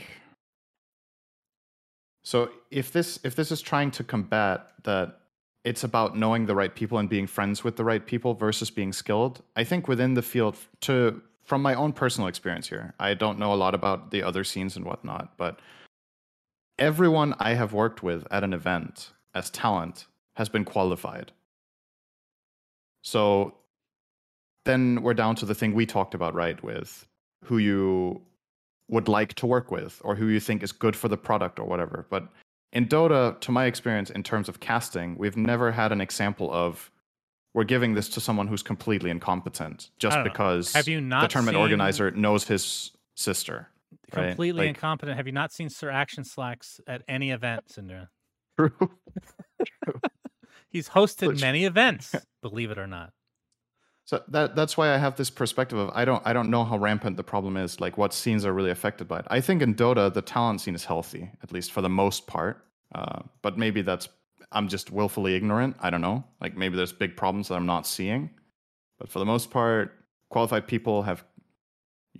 so if this if this is trying to combat that it's about knowing the right people and being friends with the right people versus being skilled, I think within the field to from my own personal experience here, I don't know a lot about the other scenes and whatnot, but everyone I have worked with at an event as talent has been qualified. So then we're down to the thing we talked about, right? With who you would like to work with or who you think is good for the product or whatever. But in Dota, to my experience, in terms of casting, we've never had an example of we're giving this to someone who's completely incompetent just I don't know. because Have you the not tournament seen- organizer knows his sister. Right? Completely Like- incompetent. Have you not seen Sir Action Slacks at any event, Syndra? True. He's hosted Which- many events, believe it or not. So that that's why I have this perspective of I don't I don't know how rampant the problem is, like what scenes are really affected by it. I think in Dota the talent scene is healthy, at least for the most part. Uh, but maybe that's I'm just willfully ignorant. I don't know. Like maybe there's big problems that I'm not seeing. But for the most part, qualified people have, you know,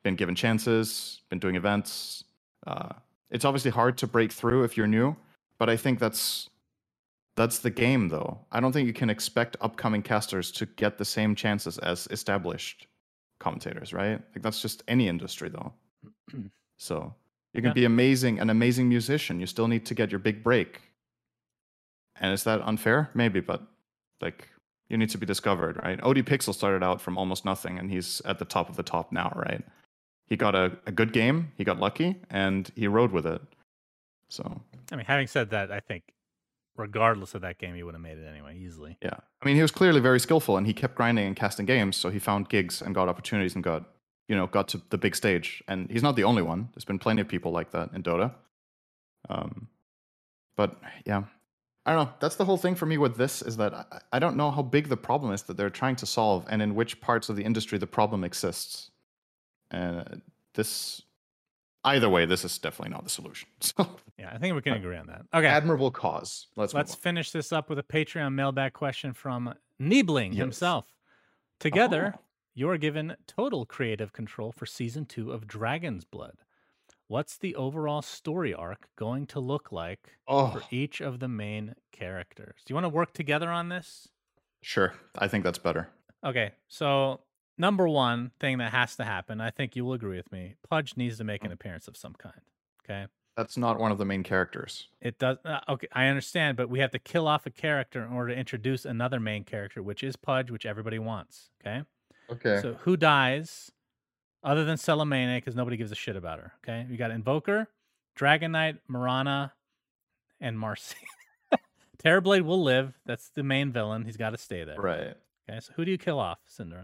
been given chances, been doing events. Uh, it's obviously hard to break through if you're new, but I think that's that's the game, though. I don't think you can expect upcoming casters to get the same chances as established commentators, right? Like that's just any industry, though. So you can Yeah. be amazing, an amazing musician. You still need to get your big break. And is that unfair? Maybe, but like you need to be discovered, right? ODPixel started out from almost nothing, and he's at the top of the top now, right? He got a, a good game, he got lucky, and he rode with it. So I mean, having said that, I think regardless of that game, he would have made it anyway, easily. yeah, I mean, he was clearly very skillful, and he kept grinding and casting games, so he found gigs and got opportunities and got, you know, got to the big stage. And he's not the only one. There's been plenty of people like that in Dota. Um, but yeah, I don't know. That's the whole thing for me with this, is that I, I don't know how big the problem is that they're trying to solve, and in which parts of the industry the problem exists. And this, either way, this is definitely not the solution. So Yeah, I think we can agree on that. Okay, admirable cause. Let's let's move on. finish this up with a Patreon mailbag question from Niebling Yes. himself. Together, Oh. you are given total creative control for season two of Dragon's Blood. What's the overall story arc going to look like Oh, for each of the main characters? Do you want to work together on this? sure. I think that's better. Okay, so number one thing that has to happen, I think you will agree with me, Pudge needs to make an appearance of some kind. Okay, That's not one of the main characters. it does. Uh, okay, I understand, but we have to kill off a character in order to introduce another main character, which is Pudge, which everybody wants. Okay, Okay. so who dies other than Celamene, because nobody gives a shit about her? Okay, you got Invoker, Dragon Knight, Marana, and Marcy. Terrorblade will live. That's the main villain. He's got to stay there. Right. Okay, so who do you kill off, Cinderin?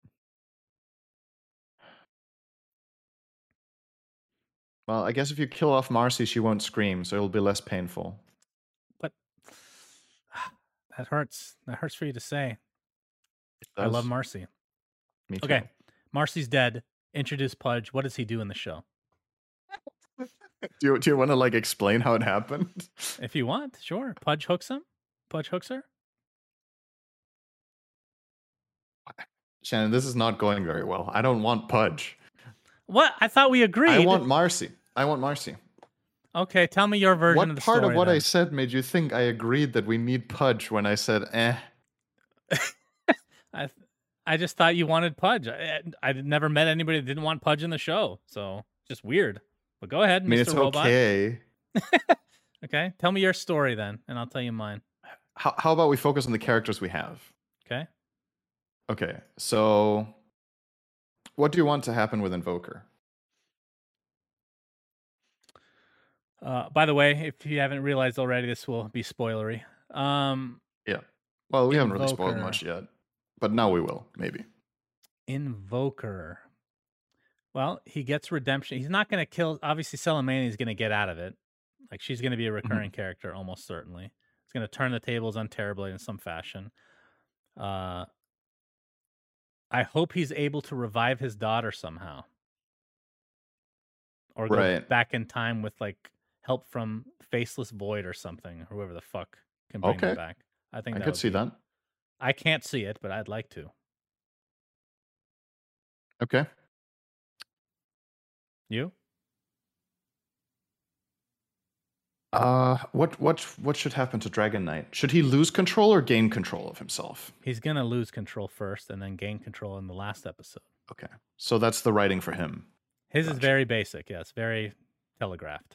Well, I guess if you kill off Marcy, she won't scream, so it'll be less painful. But that hurts. That hurts for you to say. It I love does. Marcy. Me too. Okay, Marcy's dead. Introduce Pudge. What does he do in the show? Do you, do you want to like explain how it happened? If you want, sure. Pudge hooks him. Pudge hooks her. Shannon, this is not going very well. I don't want Pudge. What? I thought we agreed. I want Marcy. I want Marcy. Okay, tell me your version What of the part story. of what I then. said made you think I agreed that we need Pudge when I said eh? I I just thought you wanted Pudge. I I never met anybody that didn't want Pudge in the show, so just weird. But go ahead, I mean, Mister it's Robot. okay. Okay, tell me your story then, and I'll tell you mine. How, how about we focus on the characters we have? Okay. Okay, so what do you want to happen with Invoker? Uh, by the way, if you haven't realized already, this will be spoilery. Um, Yeah. Well, we haven't really spoiled Invoker. much yet, but now we will, maybe. Invoker. Well, he gets redemption. He's not going to kill. Obviously, Celamene is going to get out of it. Like, she's going to be a recurring character, almost certainly. He's going to turn the tables on Terrorblade in some fashion. Uh, I hope he's able to revive his daughter somehow, or go Right. back in time with like help from Faceless Void or something, or whoever the fuck can bring Okay. him back. I think I that could would see be- that. I can't see it, but I'd like to. Okay. You? Uh, what what what should happen to Dragon Knight? Should he lose control or gain control of himself? He's gonna lose control first, and then gain control in the last episode. Okay, so that's the writing for him. His is Gotcha. very basic. Yes, very telegraphed.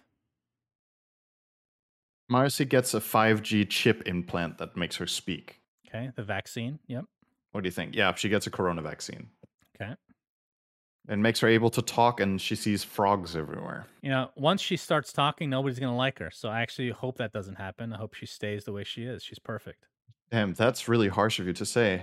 Marcy gets a five G chip implant that makes her speak. Okay, the vaccine. Yep. What do you think? Yeah, she gets a corona vaccine. Okay. It makes her able to talk, and she sees frogs everywhere. You know, once she starts talking, nobody's gonna like her. So I actually hope that doesn't happen. I hope she stays the way she is. She's perfect. Damn, that's really harsh of you to say.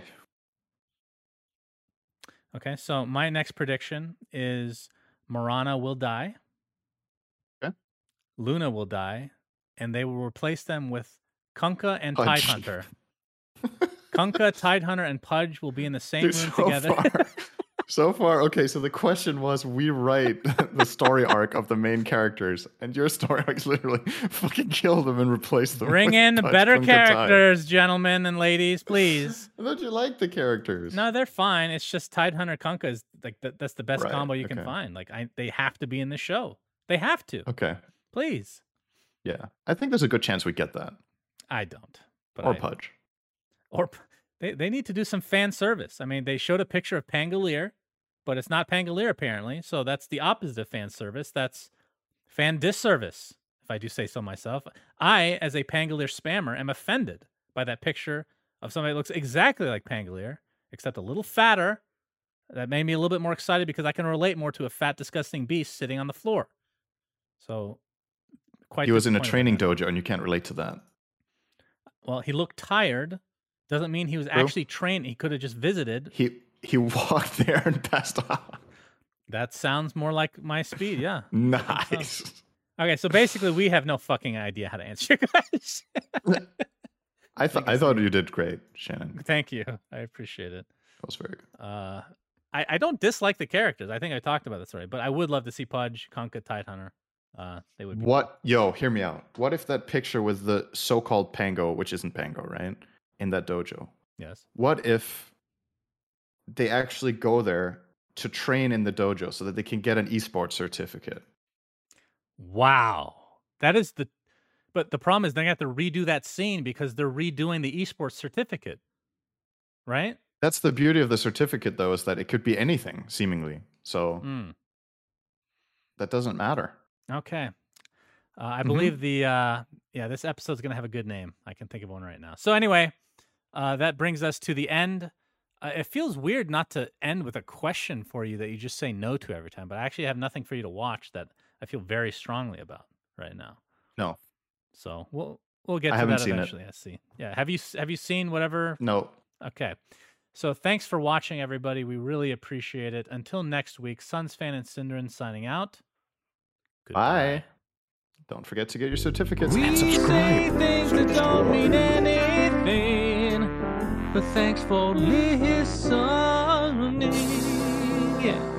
Okay, so my next prediction is Marana will die. Okay. Luna will die, and they will replace them with Kunkka and Pudge. Tidehunter. Kunkka, Tidehunter, and Pudge will be in the same Dude, room so together. far, So far, okay, so the question was, we write the story arc of the main characters, and your story arc is literally fucking kill them and replace them. Bring in Touch better Kunkka characters, gentlemen and ladies, please. I thought you liked the characters. No, they're fine. It's just Tidehunter Kunkka is like the, that's the best Right, combo you okay. can find. Like I, they have to be in the show. They have to. Okay. Please. Yeah. I think there's a good chance we get that. I don't. But Or I, Pudge. Or they, they need to do some fan service. I mean, they showed a picture of Pangolier, but it's not Pangolier apparently. So that's the opposite of fan service. That's fan disservice, if I do say so myself. I, as a Pangolier spammer, am offended by that picture of somebody that looks exactly like Pangolier, except a little fatter. That made me a little bit more excited because I can relate more to a fat, disgusting beast sitting on the floor. So, quite. He was in a disappointed training by that. dojo, and you can't relate to that. Well, he looked tired. Doesn't mean he was True. actually trained. He could have just visited. He he walked there and passed out. That sounds more like my speed. Yeah. Nice. Okay, so basically, we have no fucking idea how to answer your guys. I thought I thought you did great, Shannon. Thank you. I appreciate it. That was very good. Uh, I, I don't dislike the characters. I think I talked about this already, but I would love to see Pudge, Kunkka, Tidehunter. Uh, they would. Be What? Yo, hear me out. What if that picture was the so-called Pango, which isn't Pango, right? In that dojo. Yes. What if they actually go there to train in the dojo so that they can get an esports certificate? Wow. That is the. But the problem is they have to redo that scene because they're redoing the esports certificate, right? That's the beauty of the certificate, though, is that it could be anything, seemingly. So Mm. that doesn't matter. Okay. Uh, I Mhm. believe the uh, yeah, this episode's gonna have a good name. I can think of one right now. So anyway, uh, that brings us to the end. Uh, it feels weird not to end with a question for you that you just say no to every time, but I actually have nothing for you to watch that I feel very strongly about right now. No, So we'll we'll get I to haven't that seen it. eventually. I see. Yeah. Have you have you seen whatever? no. Okay. So thanks for watching, everybody. We really appreciate it. Until next week, Suns fan and Synderen signing out. Bye. Don't forget to get your certificates We and say subscribe. things that don't mean anything, but thanks for listening. Yeah.